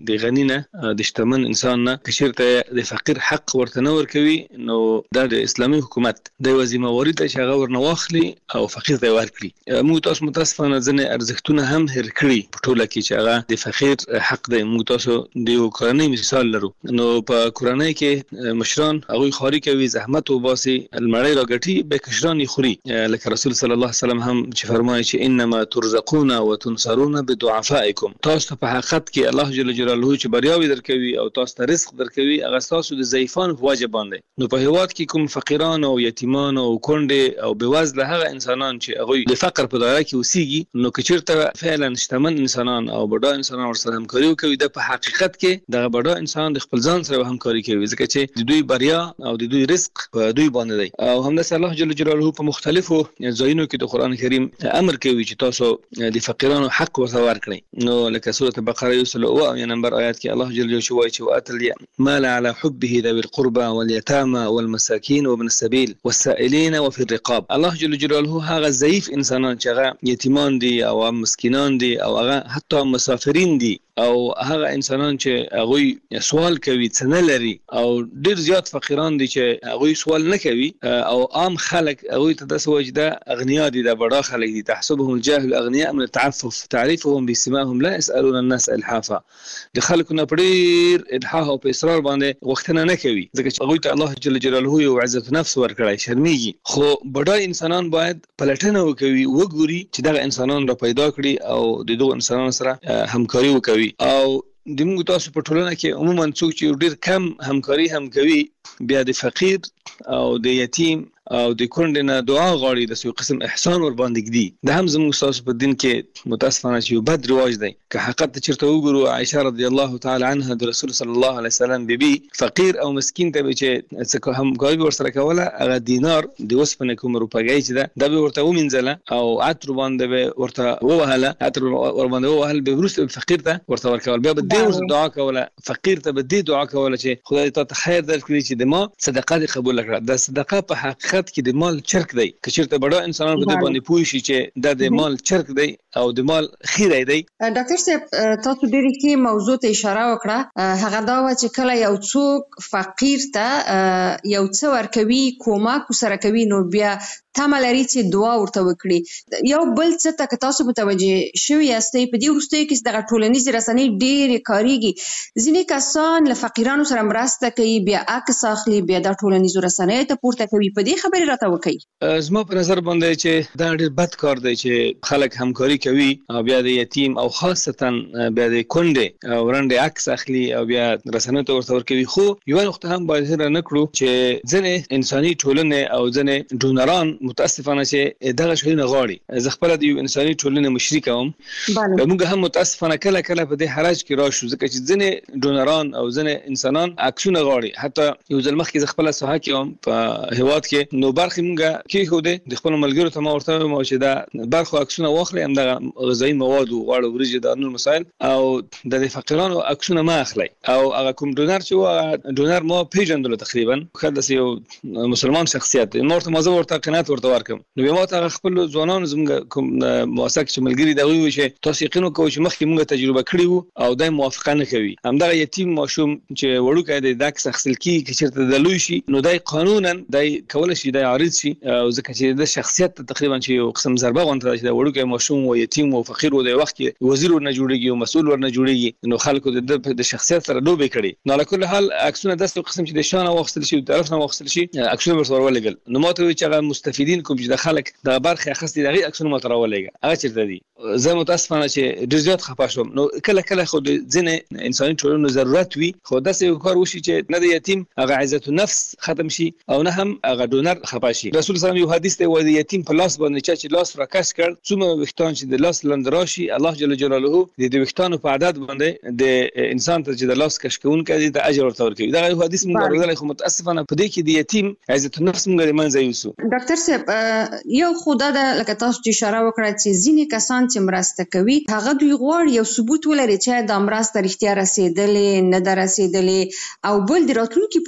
غنی نه د شتمن انسان نه کشرته د فقیر حق ورته نه ورکوي نو د اسلامي حکومت د وظیفه چې هغه ورنواخلي او فقیر ته ورکړي. موږ تاسو متاسفانه ځنه ارزښتونه هم هر کړی په ټوله کې چې هغه د فقیر حق دی. موږ تاسو د کورنۍ مثال لرو نو په کورنۍ کې مشران هغه خاري کوي زحمت او باسي المړی راګټي به کشران خوري لکه رسول صلی الله علیه وسلم هم چې فرمایي چې انما ترزقون وتنصرون بدعفائکم. تاسو په حقیقت کې الله جل جلاله چې بریاوي درکوي او تاسو ته رزق درکوي هغه تاسو د ضعیفانو په واجب باندې. نو په هیواد کې کوم فقیران او یتیمان او کونډې او بېوزله هغه انسانان چې هغه د فقر په دایره کې اوسېږي نو که چېرته فعلا شتمن انسانان او بډا انسانان ورسره همکاري وکوي د په حقیقت کې دغه بډا انسان د خپل ځان سره همکاري کوي ځکه چې د دوی بریا او د دوی رزق په دوی باندې دی. او همداسې الله جل جلاله په مختلفو ځایونو کې د قرآن کریم امر کوي چې تاسو د فقیرانو حق ورته ورکړئ. نو لکه سورة بقره 107 نمبر آیات کې الله جل جلاله وایي چې وآتل المال على حبه ذوي القربى واليتامى والمساكين وابن السبيل والسائلين وفي الرقاب. الله جل جلاله هغه ضعیف انسانان چې هغه یتیمان دي او مسکینان دي او هغه حتی مسافرین دي او هغه انسانان چې هغه سوال کوي څه نه لري او ډیر زیات فقیران دي چې هغه سوال نه کوي او عام خلک هغه ته د سوجده اغنیا دي د بڑا خلک دي تحسبهم الجاهل اغنياء من التعفف تعرفهم بسماهم لا يسالون الناس الحافا. د خلکو نه پډیر الحاح او په اصرار باندې وختونه نه کوي ځکه چې هغه ته الله جل جلاله یو عزت نفس ورکړي شرمېږي. خو بډا انسانان باید پلټنه وکوي وګوري چې دغه انسانان را پیدا کړي او د دوه انسانانو سره همکاري وکوي. او د موږ تاسو په ټولنه کې عموما څوک چې ډیر کم همکاري هم کوي بیا د فقیر او د یتیم او د کونډې نه دعا غواړي د یو قسم احسان ور باندې ږدي. د هم زموږ تاسو په دین کې متاسفانه چې یو بد رواج دی. که حقیقت چیرته وګورو عائشه رضی الله تعالی عنها د رسول صلی الله علیه وسلم بیبي فقیر او مسکین ته چې څه همکاري ورسره کوله هغه دینار د وسپنې کوم روپګی چې دا به ورته ومنځله او عطر باندې ورته ووهله عطر ور باندې ووهل به ورسته فقیر ته ورته ورکول بیا به دې دعا کوله فقیر ته به دې دعا کوله چې خدای ته خیر درکړي چې د ما صدقه دې قبول کړه. د صدقه په حقیقت کې د مال چرک دی. که چېرته بډا انسانان په دې باندې پوه شي چې د مال چرک دی او د مال خیره دی. ډاکټر صاحب تاسو ډېرې کې موضوع ته اشاره وکړه هغه دا و چې کله یو څوک فقیر ته یو څه ورکوي کومک سره کوي نو بیا تمه لري چې دعا ورته وکړي. یو بل څه ته که تاسو متوجه شوي یاستئ په دې وروستیو کې دغه ټولنیزې رسنۍ ډېرې کارېږي. ځینې کسان له فقیرانو سره مرسته کوي بیا عکس اخلي بیا د ټولنیزو رسنیو ته پورته کوي. په دې خبرې راته وکړئ. زما په نظر باندې چې دا ډېر بد کار دی چې خلک همکاري کوي او بیا د یتیم او خاصتا بیا د کونډې او رنډې عکس اخلي او بیا رسنیو ته ورته ورکوي. خو یوه نقطه هم باید هېره نه کړو چې ځینې انساني ټولنې او ځینې ډونران متاسفانه چې دغه شیونه غواړي. زه خپله د یو انساني ټولنې مشري کوم. موږ هم متاسفانه کله کله په دې حرج کې راشو ځکه چې ځینې ډونران او ځینې انسانان عکسونه غواړي. حتی یو ځل مخکې زه خپله ساحه کې وم په هېواد کې نو برخې موږ کېښودې د خپلو ملګرو ته ما ورته ویم چې دا برخو عکسونه واخلئ همدغه غذایي موادو غوړ وریجې دا نور مسایل او د فقیرانو عکسونه مه اخلئ. او هغه کوم ډونر چې و هغه ډونر ما پېژندلو تقریبا ښه داسې یو مسلمان شخصیت دی. ما ورته قناعت ورته ورکړم نو بیا ما ته خپلو ځوانانو زموږ کوم موثق چې ملګري دي هغوی وویل چې تاسو یقین وکوئ چې مخکې موږ تجربه کړې وو او دی موافقه نه کوي. همدغه یتیم ماشوم چې وړوکی دی د عکس اخیستل کېږي که چېرته د لوی شي نو دی قانونا دی کولی شي دی عارض شي او ځکه چې د شخصیت ته تقریبا چې یو قسم ضربه غونته ده چې د وړوکی ماشوم و یتیم و فقیر و د وخت کې وزیر ورنه جوړېږي او مسؤل ورنه جوړېږي نو خلکو د شخصیت سره لوبې کړي. نو علی کل حال عکسونه داسې یو قسم چې د شا نه واخیستل شي د طرف نه واخیستل شي عکسونه ورته ورولېږل. نو ما ته وویل چې هغه مستفیدین کوم چې د خلک د برخې اخیستې د هغې عکسونه ماته راولېږه هغه چېرته دي. زه متاسفانه چې ډېر زیات خفه شوم. نو کله کله خو د ځینې انساني ټولنو ضرورت وي خو داسې یو کار وشي چې نه د یتیم هغه عزت النفس ختم شي او نه هم هغه ډونر خفه شي. رسول صلی الله یو حدیث دی وایي د یتیم په لاس باندې چا چې لاس راکش کړ څومره ویښتان چې د لاس لاندې راشي الله جل جلاله د ویښتانو په عدد باندې د انسان ته چې د لاس کش کوونکی دی د اجر ورته ورکوي. دغه یو حدیث موږ اورېدلی خو متاسفانه په دې کې د یتیم عزت النفس موږ د منځه یوسو. ډاکټر صاحب یو خو دا ده لکه تاسو چې اشاره وکړه چې ځینې کسان چې مرسته کوي هغه دوی غواړي یو ثبوت ولري چې دا مرسته رښتیا رسېدلې نه ده رسېدلې او بل د راتلونکي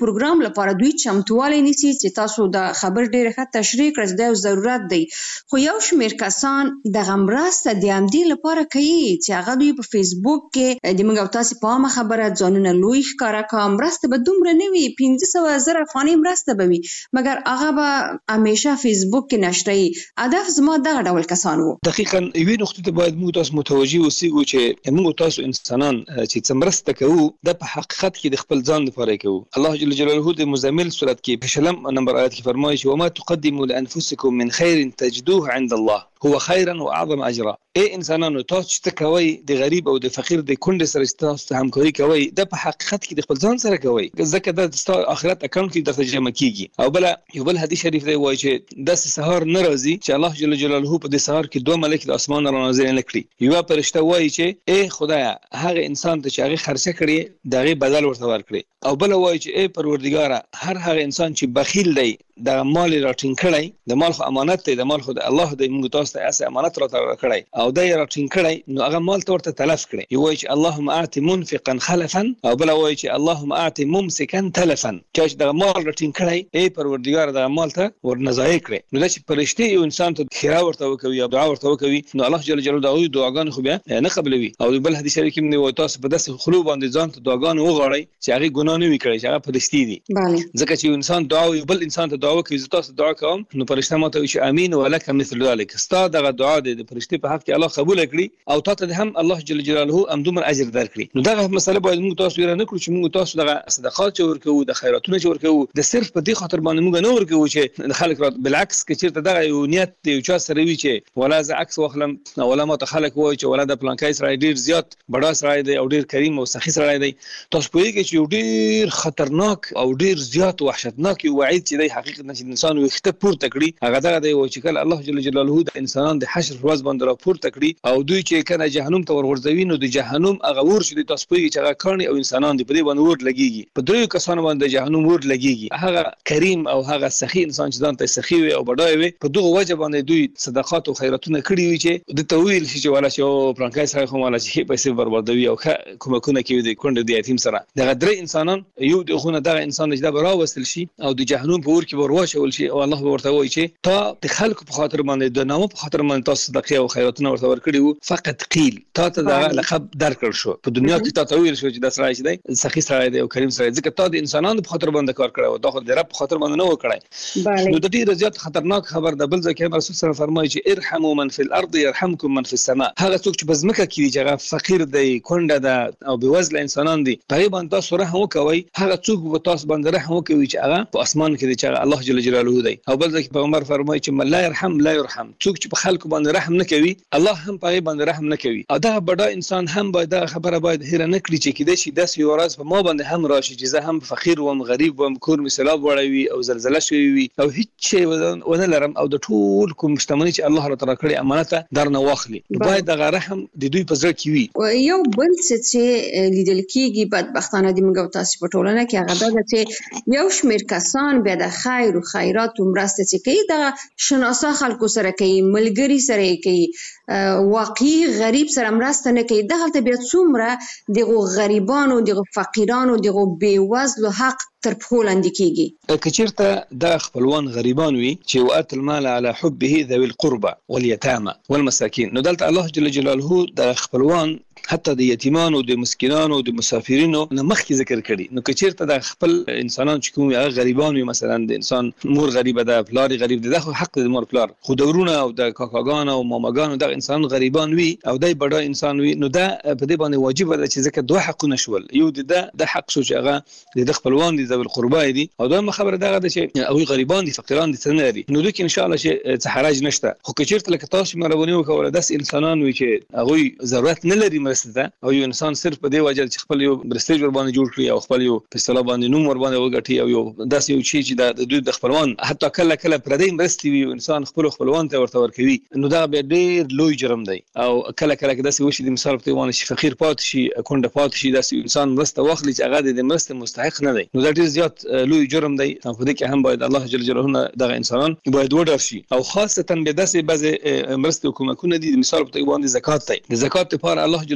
پروګرام لپاره دوی چمتووالی نیسي چې تاسو د خبر ډیره ښه تشریح کړئ دا ضرورت دی خو یو شمېر کسان دغه مرسته د همدې لپاره کوي چې هغه دوی په فیسبوک کې د موږ او تاسو په عامه خبره ځانونه لوی ښکاره کړه مرسته به دومره نه وي 500,000 افغانۍ مرسته به وي مګر هغه به همیشه فیسبوک کې نشري هدف زما دغه ډول کسان وو دقیقاً یوې نقطې ته باید موږ تاسو متوجي اوسېږو چې موږ تاسو انسانان چې څه مرسته کوو د په حقیقت کې د خپل ځان لپاره کوو الله جل جلاله د مزمل سورت کې په شلم نمبر آیت کې فرمایي چې وما تقدموا لانفسکم من خیر تجدوه عند الله هو خيرا واعظم اجرا اي انسانانو تاسو چې کوي د غریب او د فقیر د کونډې سره تاسو همکاري کوي د په حقیقت کې د خپل ځان سره کوي ځکه د آخرت اکاونټ کې درته جمع کیږي او بل یو بل حدیث شریف دی وایي چې د سحر ناراضي چې الله جل جلاله په دې سحر کې دوه ملائکه د اسمان را نازل نکړي یو فرشته وایي چې اي خدایا هغه انسان ته چې هغه خرڅه کړي دغه بدل ورته ورکړي او بل وایي چې اي پروردګار هغه انسان چې بخیل دی د مال راټینګ کړي د مال خو امانت دی د مال خو د الله د موږ تاسو ته اسه امانت را کړی او د راټینګ کړي نو هغه مال ته ورته تلف کړي یو وایي چې اللهم اعط منفقا خلفا او بل وایي چې اللهم اعط ممسكا تلفا چې د مال راټینګ کړي ای پروردګار د مال ته ورنځای کړي نو چې فرشتي یو انسان ته خیره ورته وکوي او دعا ورته وکوي نو الله جل جلاله دغه دعاګان خو بیا نه قبلوي او بل حدیث شریف کې موږ تاسو په داسې خلو باندې ځان ته دعاګان وغواړي چې هغه ګناه نه وکړي چې هغه فرشتي دي ځکه چې انسان دعا او بل انسان ته دعا کوي تاسو دعا کوم نو فرشته ماته وي چې امين ولک مثل ذلك استاد دغه دعا د فرشتي په حق کې الله قبول کړي او تاسو هم الله جل جلاله امدومر اجر درکړي نو دغه مسله باید موږ تاسو یې نه کړو چې موږ تاسو دغه صدقات ورکو د خیراتونه ورکو د صرف په دې خاطر باندې موږ نه ورکو چې خلک بالعکس کې چیرته دغه یو نیت دی او چا سره وی چې ولا ز عکس واخلم ولا ما ته خلک وای چې ولا د پلانکای سره ډیر زیات بڑا سره دی او ډیر کریم او سخی سره دی تاسو په کې چې ډیر خطرناک او ډیر زیات وحشتناک وعید چې د حقیقت نشي انسان وخته پورته کړي هغه دغه دی چې کله الله جل جلاله د انسانان د حشر ورځ باندې را پورته کړي او دوی چې کنه جهنم ته ورغورځوي نو د جهنم هغه ور شي د تاسو په چې هغه کړي او انسانان د پدې باندې ور لګيږي په دریو کسانو باندې جهنم ور لګيږي هغه کریم او هغه سخی انسان چې ځان ته سخی وي او بډای وي په دغه وجه باندې دوی صدقات او خیراتونه کړی وي چې د تویل شي چې ولا چې پرانکای سره کوم ولا چې پیسې بربادوي او کومکونه کوي د کونډې د یتیم سره دغه درې انسانان یو دغه دغه انسان چې دا راوستل شي او د جهنم په ور کې ورواچول شي او الله ورته وایي چې تا د خلکو په خاطر باندې د نامو په خاطر باندې تاسو صدقه او خیراتونه ورته ورکړي وو فقط قیل تا ته دا لقب درکړ شو په دنیا کې تا تویل شو چې د سره شي سخی سره دی او کریم سره ځکه تا د انسانانو په خاطر باندې کار کړو دا خو د رب په خاطر باندې نه وکړای نو د دې زیات خطرناک خبر د بل ځکه رسول صلی الله فرمایي چې ارحموا من في الارض يرحمكم من في السماء هغه څوک چې بزمکه کې چې هغه فقیر دی کونډه ده او بوزله انسانان دي تقریبا تاسو رحم وکوي هغه څوک په تاسو باندې رحم وکوي چې هغه په اسمان کې دی چې الله جل جلاله دی او بل ځکه پیغمبر فرمایي چې من لا يرحم لا يرحم څوک چې په خلکو باندې رحم نه کوي الله هم په باندې رحم نه کوي او دا بډا انسان هم باید دا خبره باید هیر نه کړی چې کېدای شي داسې یو ورځ په ما باندې هم راشي چې زه هم فقیر وم غریب وم کور مې سیلاب وړی او زلزله شوی وي او هیڅ شی ونه لرم او د ټول کوم شتمنۍ چې الله را تعالی کړی امانت درنه واخلي باید دغه رحم د دوی په زړه کې وي یو بل څه لیدل کېږي بدبختانه د موږ تاسو په ټولنه کې هغه دا چې یو شمېر کسان بیا د خیر او خیرات او مرسته چې کوي د شناسا خلکو سره کوي ملګری سره کوي واقعي غریب سره مرسته نه کوي دغه بیا څومره دغه غریبانو دغه فقیرانو دغه بیوزلو حق تر پښو لاندې کیږي کچیرته د خپلوان غریبان وي چې وات المال على حبه ذوي القربى واليتامى والمساكين نو دلته الله جل جلاله د خپلوان حتی د یتیمانو د مسکینانو د مسافرینو نه مخکې ذکر کړي نو کچیرته د خپل انسانان چې کوم هغه غریبان وي مثلا د انسان مور غریبه ده پلار غریب ده خو حق د مور پلار خو دورونه او د کاکاګان او ماماګان د انسان غریبان وي او دای بډا انسان وي نو دا په دې باندې واجب ده چې ځکه دوه حقونه شول یو د حق شو چې هغه د خپلوان دي ذوي القربى دي او دا خبره ده چې او غریبان دي فقیران دي څنګه دي نو دوی ان شاء الله چې څه حرج نشته خو کچیرته لکه تاسو مهرباني وکړه داس انسانان وي چې هغه ضرورت نه لري مرسته او یو انسان صرف په دې وجه چې خپل یو برستیج ور باندې جوړ کړي او خپل یو په اصطلاح باندې نوم ور باندې وګټي او یو داس یو شی چې د دوی د خپلوان حتی کله پردې مرستي وي انسان خپلوان ته ورته ورکوي نو دا به ډېر لوی جرم دی او کله داس یو شی د مثال په توګه چې فقیر پات شي کونډه پات شي داس انسان مرسته واخلي چې هغه د مرسته مستحق نه دی نو دا ډېر زیات لوی جرم دی په دې کې هم باید الله جل جلاله دغه انسانان باید وډار شي او خاصه به داسې بعض مرسته حکومتونه دي مثال په توګه باندې زکات دی د زکات لپاره الله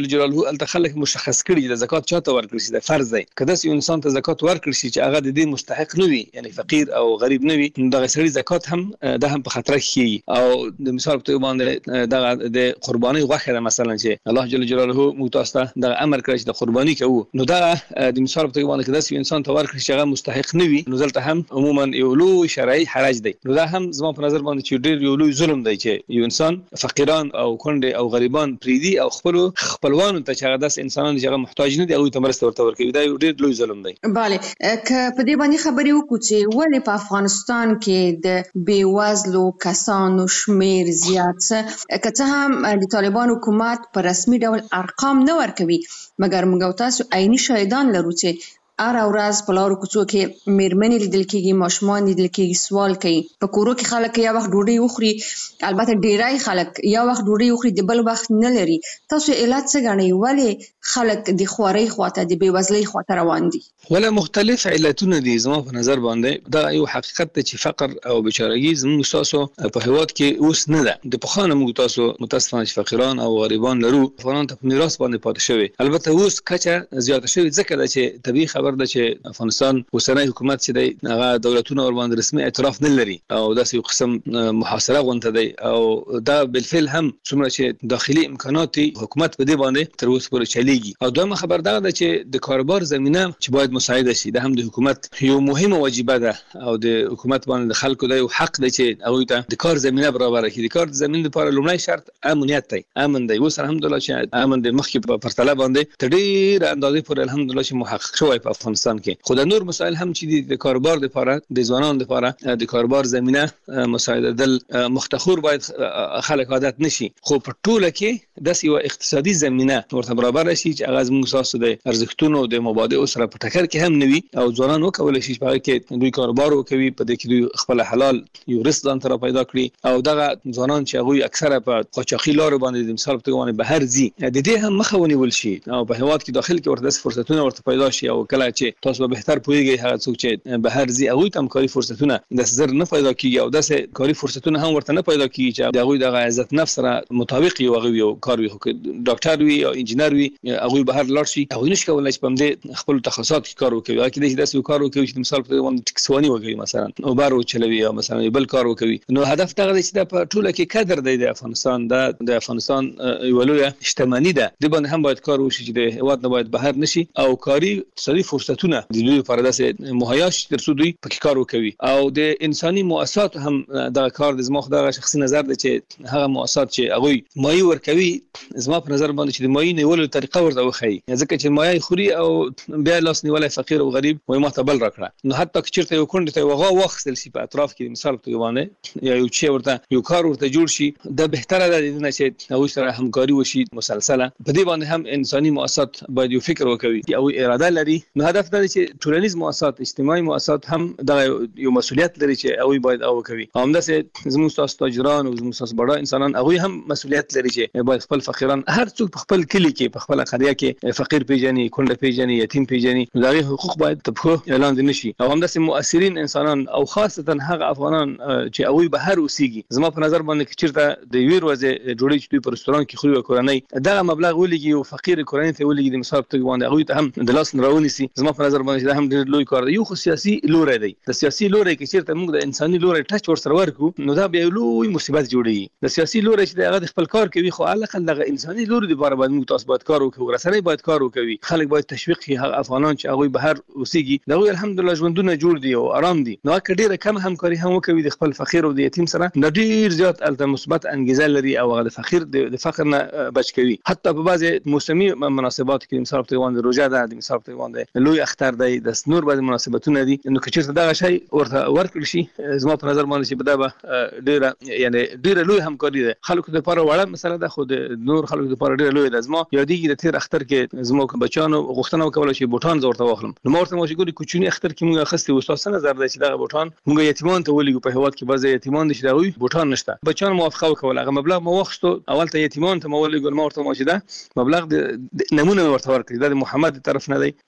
جل جلاله التخلق مشخص کړي د زکات چاته ورکړي چې د فرض دی کله چې انسان ته زکات ورکړي چې هغه د دې مستحق نه وي یعنی فقیر او غریب نه وي د غسړي زکات هم د هم په خطر کې او د مثال په باندې د قرباني غوښه مثلا چې الله جل جلاله متاسفه د امر کړی چې د قرباني کوو نو دا د مثال په باندې کله چې انسان ته ورکړي چې هغه مستحق نه وي نو دلته هم عموما یو لوی شرعي حرج دی نو دا هم زما په نظر باندې چې ډېر یو لوی ظلم دی چې یو انسان فقیران او کونډه او غریبان پریدي او خپلوانو ته چې هغه داس انسانان چې هغه محتاج نه دي او ته مرسته ورته ورکوي دا یو ډېر لوی ظلم دی. bale که په دې باندې خبرې وکړو چې ولې په افغانستان کې د بیوزلو کسانو شمیر زیات څه که څه هم د طالبان حکومت په رسمي ډول ارقام نه ورکوي مګر موږ تاسو عیني شاهدان لرو چې هر ورځ په لارو کوڅو کې میرمنې لیدل کېږي ماشومان لیدل کېږي سوال کوي په کورو کې خلک یا وخت ډوډۍ وخوري البته ډیرای خلک یا وخت ډوډۍ وخوري د بل وخت نه لري تاسو علت څه غنئ ولې خلک د خوارۍ خواته د بیوزلۍ خواته روان دي ولا مختلف علتونه دي زما په نظر باندې دا یو حقیقت دی چې فقر او بیچارهګي زموږ تاسو په هیواد کې اوس نه ده د پخوانه موږ تاسو متاسفانه فقیران او غریبان لرو افغانان ته په میراث باندې پاتې شوی البته اوس کچه زیاته شوی ځکه چې طبيعي خبر ده چې افغانستان اوسنی حکومت چې دی هغه دولتونه ور باندې رسمي اعتراف نه لري او داسې یو قسم محاصره غونډه دی او دا بالفعل هم څومره چې داخلي امکانات حکومت په دې باندې تر اوسه پورې چلیږي او دویمه خبر ده چې د کاروبار زمينه چې باید مساعده شي د هم د حکومت یو مهمه واجبه ده او د حکومت باندې د خلکو د حق دی چې هغه ته د کار زمينه برابر کړي د کار زمينه لپاره لومړی شرط امنیت دی امن دی اوس الحمدلله چې امن د مخکې په پرتله باندې تدیر اندازې پر الحمدلله چې محقق شوی په افغانستان کې خو د نور مسائل هم چې د کاروبار لپاره د ځوانانو لپاره د کاروبار زمينه مساعده دل مختخور باید خلک عادت نشي خو په ټوله کې د یو اقتصادي زمينه ورته برابر شي چې هغه زموږ اساس د ارزښتونو د مبادئ سره په ټکر کې هم نوي او ځوانان وکولای شي چې کې دوی کاروبار وکوي په دې کې دوی خپل حلال یو رزق ځان ته پیدا کړي او دغه ځوانان چې هغه اکثره په قاچاقي لارو باندې د مثال په توګه بهر ځي د دې هم مخه ونیول شي او په هیواد کې داخل کې ورته فرصتونه ورته پیدا شي او کله چې تاسو به بهتر پوهیږئ هغه څوک چې بهر ځي هغه تم کاری فرصتونه د زر نه پیدا کیږي او د کاری فرصتونه هم ورته نه پیدا کیږي چې هغه د عزت نفس سره مطابق یو کار وي ډاکټر وي او انجینر وي هغه بهر لاړ شي هغه نشي کولای چې په دې خپل تخصصات کې کار وکړي هغه د داسې کار وکړي چې مثال په توګه ټکسوانی وکړي مثلا او بارو چلوي او مثلا بل کار وکړي نو هدف دا دی چې د ټوله کې قدر دی د افغانستان د افغانستان یو لوی شتمنۍ ده د باندې هم باید کار وشي چې د هیواد نه باید بهر نشي او کاری اقتصادي فرصتونه د دوی لپاره داسې مهیا شي ترڅو دوی پکې کار وکړي او د انساني مؤسسات هم دا کار د زما خدای شخصي نظر دی چې هغه مؤسسات چې هغه مایي ورکوي زما په نظر باندې چې د مایي نیولو طریقه ورته وخی ځکه چې مایي خوري او بیا لاس نیولای فقیر او غریب وای ما ته بل راکړه نو حتی چې چیرته یو کونډه ته وغه وخت سي په اطراف کې مثال په توګه یا یو چې ورته یو کار ورته جوړ شي د بهتره ده چې هغه سره همکاري وشي مسلسله په دې باندې هم انساني مؤسسات باید یو فکر وکړي او اراده لري نو هدف دا دی چې ټولنیز مؤسسات اجتماعي مؤسسات هم دا یو مسؤلیت لري چې هغه باید او کوي همداسې زموږ تاسو تاجران او زموږ تاسو بڑا انسانان هغه هم مسؤلیت لري چې باید خپل فقیران هر څوک په خپل کلی کې په خپل قريه کې فقیر پیژني کونډه پیژني یتیم پیژني دا حقوق باید په اعلان دي نشي او همداسې مؤثرین انسانان او خاصتا هغه افغانان چې هغه بهر اوسېږي زما په نظر باندې چې چیرته د ویر وځي ډوډۍ چې په رستوران کې خوري کورنۍ دا مبلغ ولګي او فقیر کورنۍ ته ولګي د مثال په توګه باندې هغه ته هم د لاس راونی سي زما په نظر باندې دا هم ډېر لوی کار دی یو خو سیاسي لوري دی د سیاسي لوري کې چیرته موږ د انساني لوري ټچ ور سره ورکو نو دا به لوی مصیبت جوړي د سیاسي لوري چې هغه خپل کار کوي خو الاقل د انساني لوري لپاره باید موږ تاسو باید کار وکړو رسنۍ باید کار وکړي خلک باید تشویق کړي هغه افغانان چې هغه بهر اوسېږي دا الحمدلله ژوندونه جوړ دي او آرام دي نو کډیره کم همکاري هم وکوي د خپل فقیر او د یتیم سره د ډیر زیات الته مثبت انګیزه لري او هغه د فقیر د فقر نه بچ کوي حتی په بعضي موسمي مناسبات کې مثال په توګه روزه ده د مثال په توګه لوی اختر دی د نور بعضي مناسبتونه دي نو کچې دا شی ورته ورکړي شي زما په نظر باندې چې بدا ډیره یعنی ډیره لوی همکاري ده خلکو لپاره وړه مسله ده خو د نور خلکو لپاره ډیره لوی ده زما یادېږي د تیر اختر کې زما بچانو غوښتنه وکوله چې بوټان زورته واخلم نو مرته مو چې ګوري کوچنی اختر کې موږ اخستې استاد نظر دی چې دا بوټان موږ یتیمان ته ولګو په هیواد کې بعضي یتیمان دي چې دا بوټان نشته بچان موافقه وکوله هغه مبلغ مو وخستو اول ته یتیمان ته مو ولګو مرته مو چې دا مبلغ د نمونه ورته ورکړي دا د محمد طرف نه دی فلاني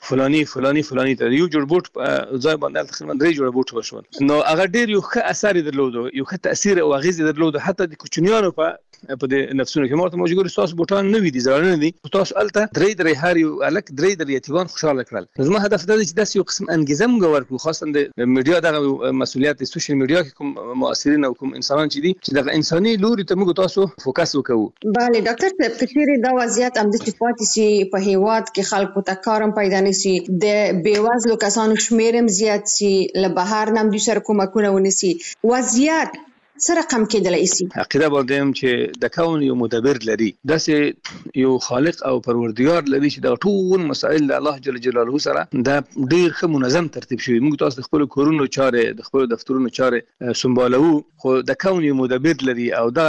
فلاني ته یو جوړ بوټ ځای باندې تقریبا 3 جوړ بوټ وشول نو هغه ډیر یو ښه اثر درلود یو ښه تاثیر او اغیز درلود حتی د کوچنیانو په د نفسونو کې مرته موجود تاسو بوټان نه وي دي ځړنه دي تاسو الته درې هر یو الک درې یتیوان خوشاله کړل زما هدف دا دی چې داس یو قسم انګیزه موږ ورکو خاصه د میډیا دغه مسولیت د سوشل میډیا کې کوم مؤثرین او کوم انسانان چې دي چې دغه انساني لوري ته موږ تاسو فوکس وکړو bale ډاکټر صاحب کثیر دا وضعیت هم د صفات سي په هیواد کې خلکو ته کارم پیدا نشي د بیوازلو کسانو شمیرم زیات سي له بهر نم د سر کومکونه ونسي وضعیت سره رقم کېدلای شي عقیده باندې چې د کون یو مدبر لري داسې یو خالق او پروردگار لري چې د ټول مسائل الله جل جلاله سره د ډیر ښه منظم ترتیب شوی موږ تاسو خپل کورونو چاره د خپل دفترونو چاره سمبالو خو د کون یو مدبر لري او دا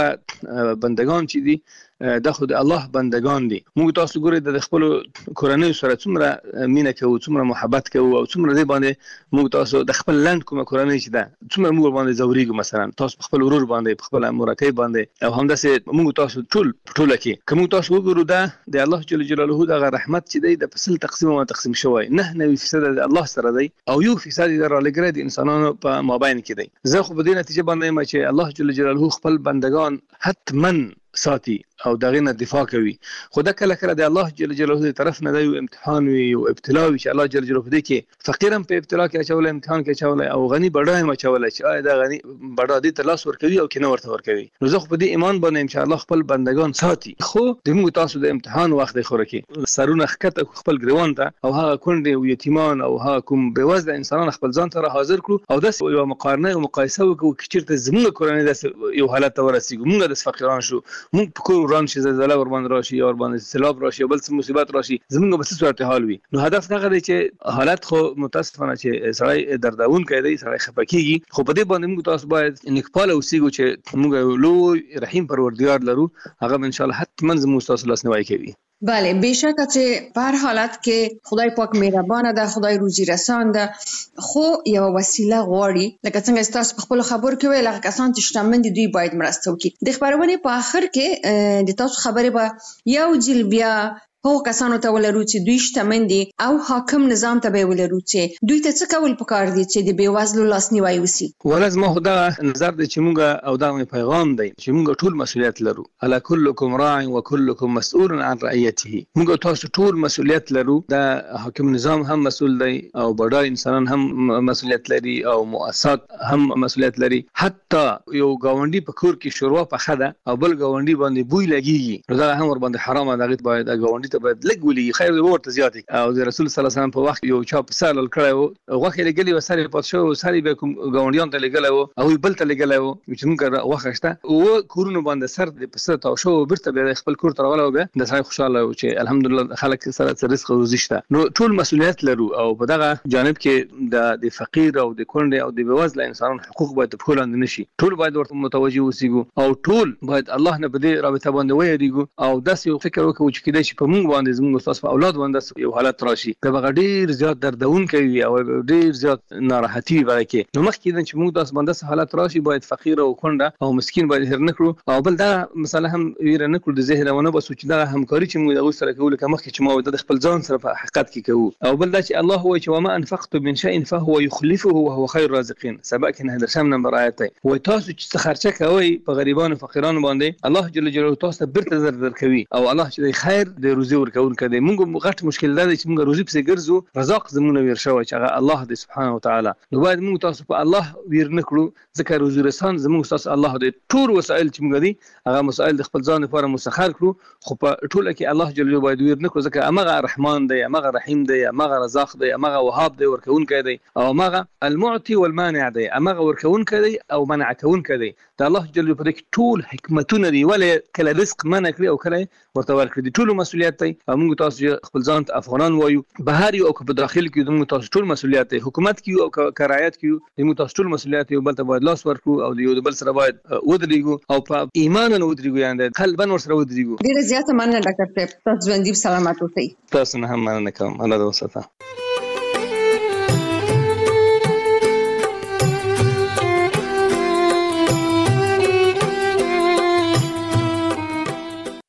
بندگان چې دي د خود الله بندگان دي موږ تاسو ګورئ د خپل کورنۍ سره څومره مینه کوو څومره محبت کوو او څومره دې باندې موږ تاسو د خپل لاند کومه کورنۍ چې ده څومره موږ باندې زوريګو مثلا تاسو خپل ورور باندې خپل مرکه باندې او همداسې موږ تاسو ټول کې کوم تاسو وګورو دا د الله جل جلاله د رحمت چې دی د فصل تقسیم شوی 99% د الله سره دی او 1% د رالګره د انسانانو په مابین کې دی زه خو په دې نتیجه باندې چې الله جل جلاله خپل بندگان حتما ساتي او دغه نه دفاع کوي خو دا کله د الله جل جلاله طرف نه دی امتحان وي او ابتلا وي چې الله جل جلاله دې کې فقیرم په ابتلا کې اچول امتحان کې اچول او غني بډای مچول چې دا غني بډا دې تلاس ور کوي او کینه ورته ور کوي نو زه خو په دې ایمان باندې ان شاء الله خپل بندگان ساتي خو د موږ تاسو د امتحان وخت خو کې سرونه خکته خپل ګریوان ته او هغه کونډې او یتیمان او هغه کوم بیوزله انسانان خپل ځان ته حاضر کړو او د یو مقارنه او مقایسه وکړو چې چیرته زموږ کورنۍ د یو حالت ورسېږو موږ د فقیران شو موږ په کور وران شي زلزلہ ور باندې راشي او ور باندې سیلاب راشي بل څه مصیبت راشي زموږ به څه صورت حال وي نو هدف دا دی چې حالت خو متاسفانه چې سړی دردون کوي سړی خپکیږي خو په دې باندې موږ تاسو باید نکپاله اوسېږو چې موږ لوی رحیم پروردگار لرو هغه ان شاء الله حتما زموږ تاسو لاسنیوي کوي بله بهشکه چې په هر حالت کې خدای پاک مهربانه ده خدای روزي رسان ده خو یو وسیله غواړي لکه څنګه تاسو په خپل خبر کې ویل هغه کسان چې شتمن دي دوی باید مرسته وکړي د خبرونه په اخر کې د تاسو خبره به یو ځل بیا هو کسانو ته ولرو چې دوی شتمن دي او حاکم نظام ته به ولرو چې دوی ته څه کول پکار دي چې د بیوازلو لاسنیوي وسی ولازم خو دا نظر دی چې موږ او دا پیغام دی چې موږ ټول مسؤلیت لرو الا كلكم راع وكلكم مسؤول عن رعيته موږ تاسو ټول مسؤلیت لرو دا حاکم نظام هم مسؤل دی او بډای انسانان هم مسؤلیت لري او مؤسسات هم مسؤلیت لري حتی یو گاونډي په کور کې شروع په خده او بل گاونډي باندې بوی لګيږي دا هم ور باندې حرامه دغه باید گاونډي باید لګولي خیر ورته زیات او د رسول صلی الله علیه وسلم په وخت یو چا په سال کړو غوخه لګلی و ساري پات شو ساري به کوم گاونډیان ته لګلو او بل ته لګلو چې موږ وخښته او کورونو باندې سر د پسته تاو شو برته به خپل کور تر ولو به د سړي خوشاله او چې الحمدلله خلک سره رزق روزي شته نو ټول مسؤلیت لرو او په دغه جانب کې د فقیر او د کونډې او د بیوزله انسانانو حقوق باید په لاندې نشي ټول باید ورته متوجه اوسېږو او ټول باید الله نه بده رابطه باندې ويریږو او داسې یو فکر وکړو چې کله چې په موږ باندې زموږ تاسو په اولاد باندې یو حالت راشي دا به ډیر زیات دردون کوي او ډیر زیات ناراحتي ورکه نو مخکې چې موږ تاسو باندې حالت راشي باید فقیر او کونډه او مسکین باید هر نکړو او بل دا مثلا هم ویره نکړو د ذهنونه بس چې دا همکاري چې موږ د سره کول کوم چې ما د خپل ځان سره په حقیقت کې کوو او بل دا چې الله هو چې وما انفقت من شيء فهو يخلفه وهو خير الرازقين سبق نه در شم نمبر آیت وي تاسو چې خرچه کوي په غریبانو فقیرانو باندې الله جل جلاله تاسو برته زر کوي او الله چې خیر د روزي ورکون کړي موږ غټ مشکل دا چې موږ روزي په ګرځو رزاق زمونه وير شوی چې هغه الله دې سبحانه وتعالى نو باید موږ تاسو په الله وير نکړو ځکه روزي رسان زموږ تاسو الله دې ټول وسایل چې موږ دي هغه مسائل د خپل ځان لپاره مسخر کړو خو په ټوله کې الله جل جلاله باید وير نکړو ځکه امغه رحمان دی امغه رحیم دی امغه رزاق دی امغه وهاب دی ورکون کړي او امغه المعطي والمانع دی امغه ورکون کړي او منع کون کړي دا الله جل جلاله په دې ټول حکمتونه دی ولې کله رزق منع کړی او کله ورته ورکړي ټول مسؤلیت دی موږ تاسو خپل ځان افغانان وایو بهر یو او په داخل کې موږ تاسو ټول مسؤلیت دی حکومت کې او کرایت کې موږ تاسو ټول مسؤلیت یو بل ته باید لاس ورکړو او یو بل سره باید ودرېږو او په ایمان نه ودرېږو یعنی قلبا ور سره ودرېږو ډیره زیاته مننه ډاکټر صاحب تاسو ژوندۍ سلامات اوسئ تاسو نه هم مننه کوم الله دې وساته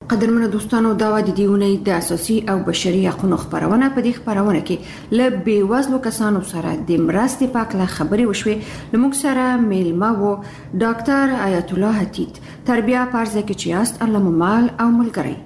قدرمنو دوستانو دا د دیونی د اساسي او بشري حقوقو خبرونه په دې خبرونه کې ل بیوزلو کسانو سره د مرستې په اړه خبرې وشوې. لموږ سره میلمه وو ډاکټر آیت الله حتیت تربیه پارزه کې چیاست الله مال او ملګری.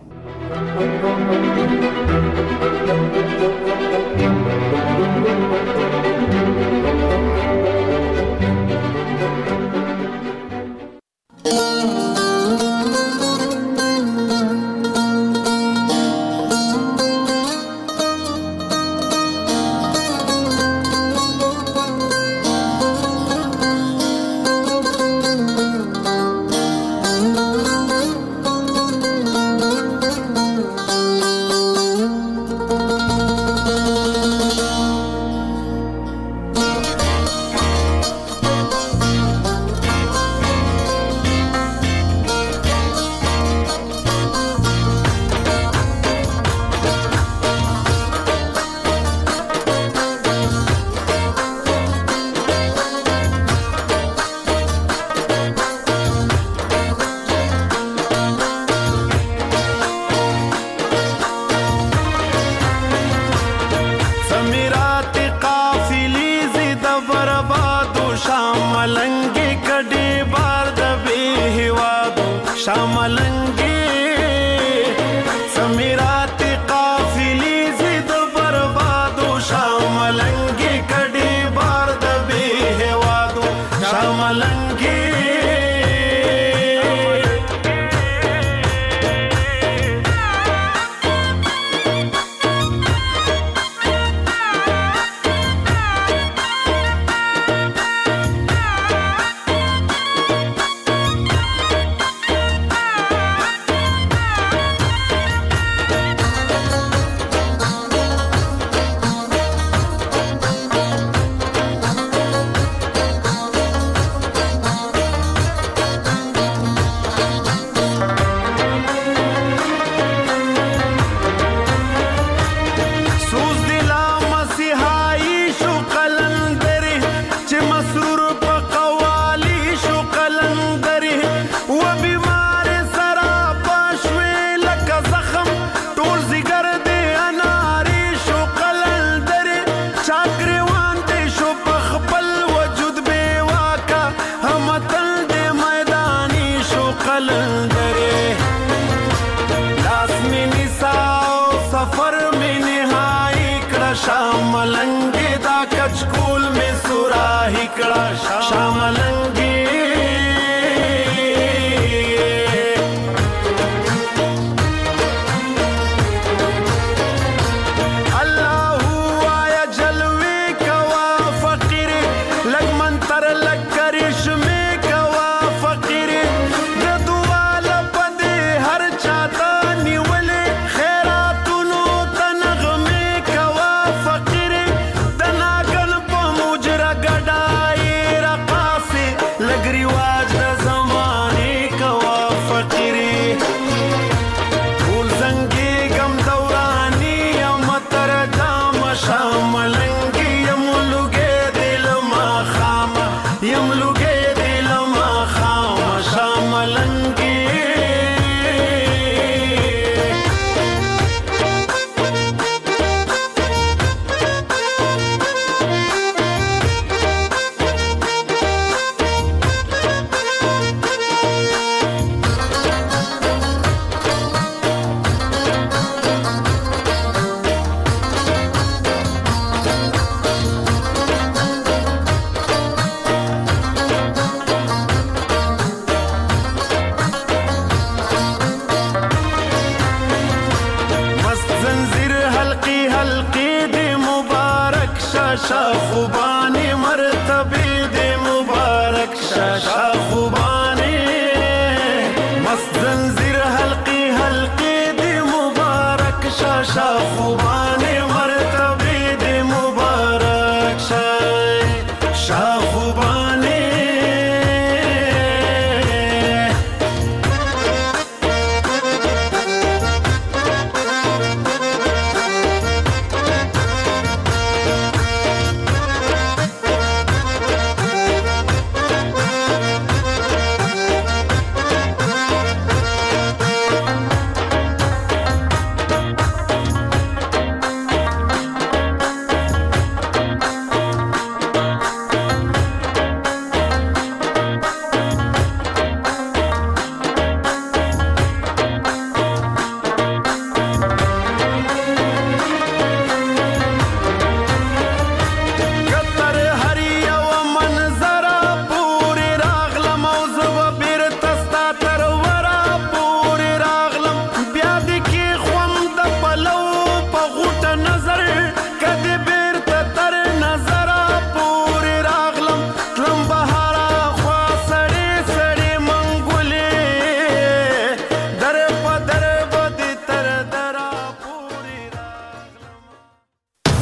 شاخ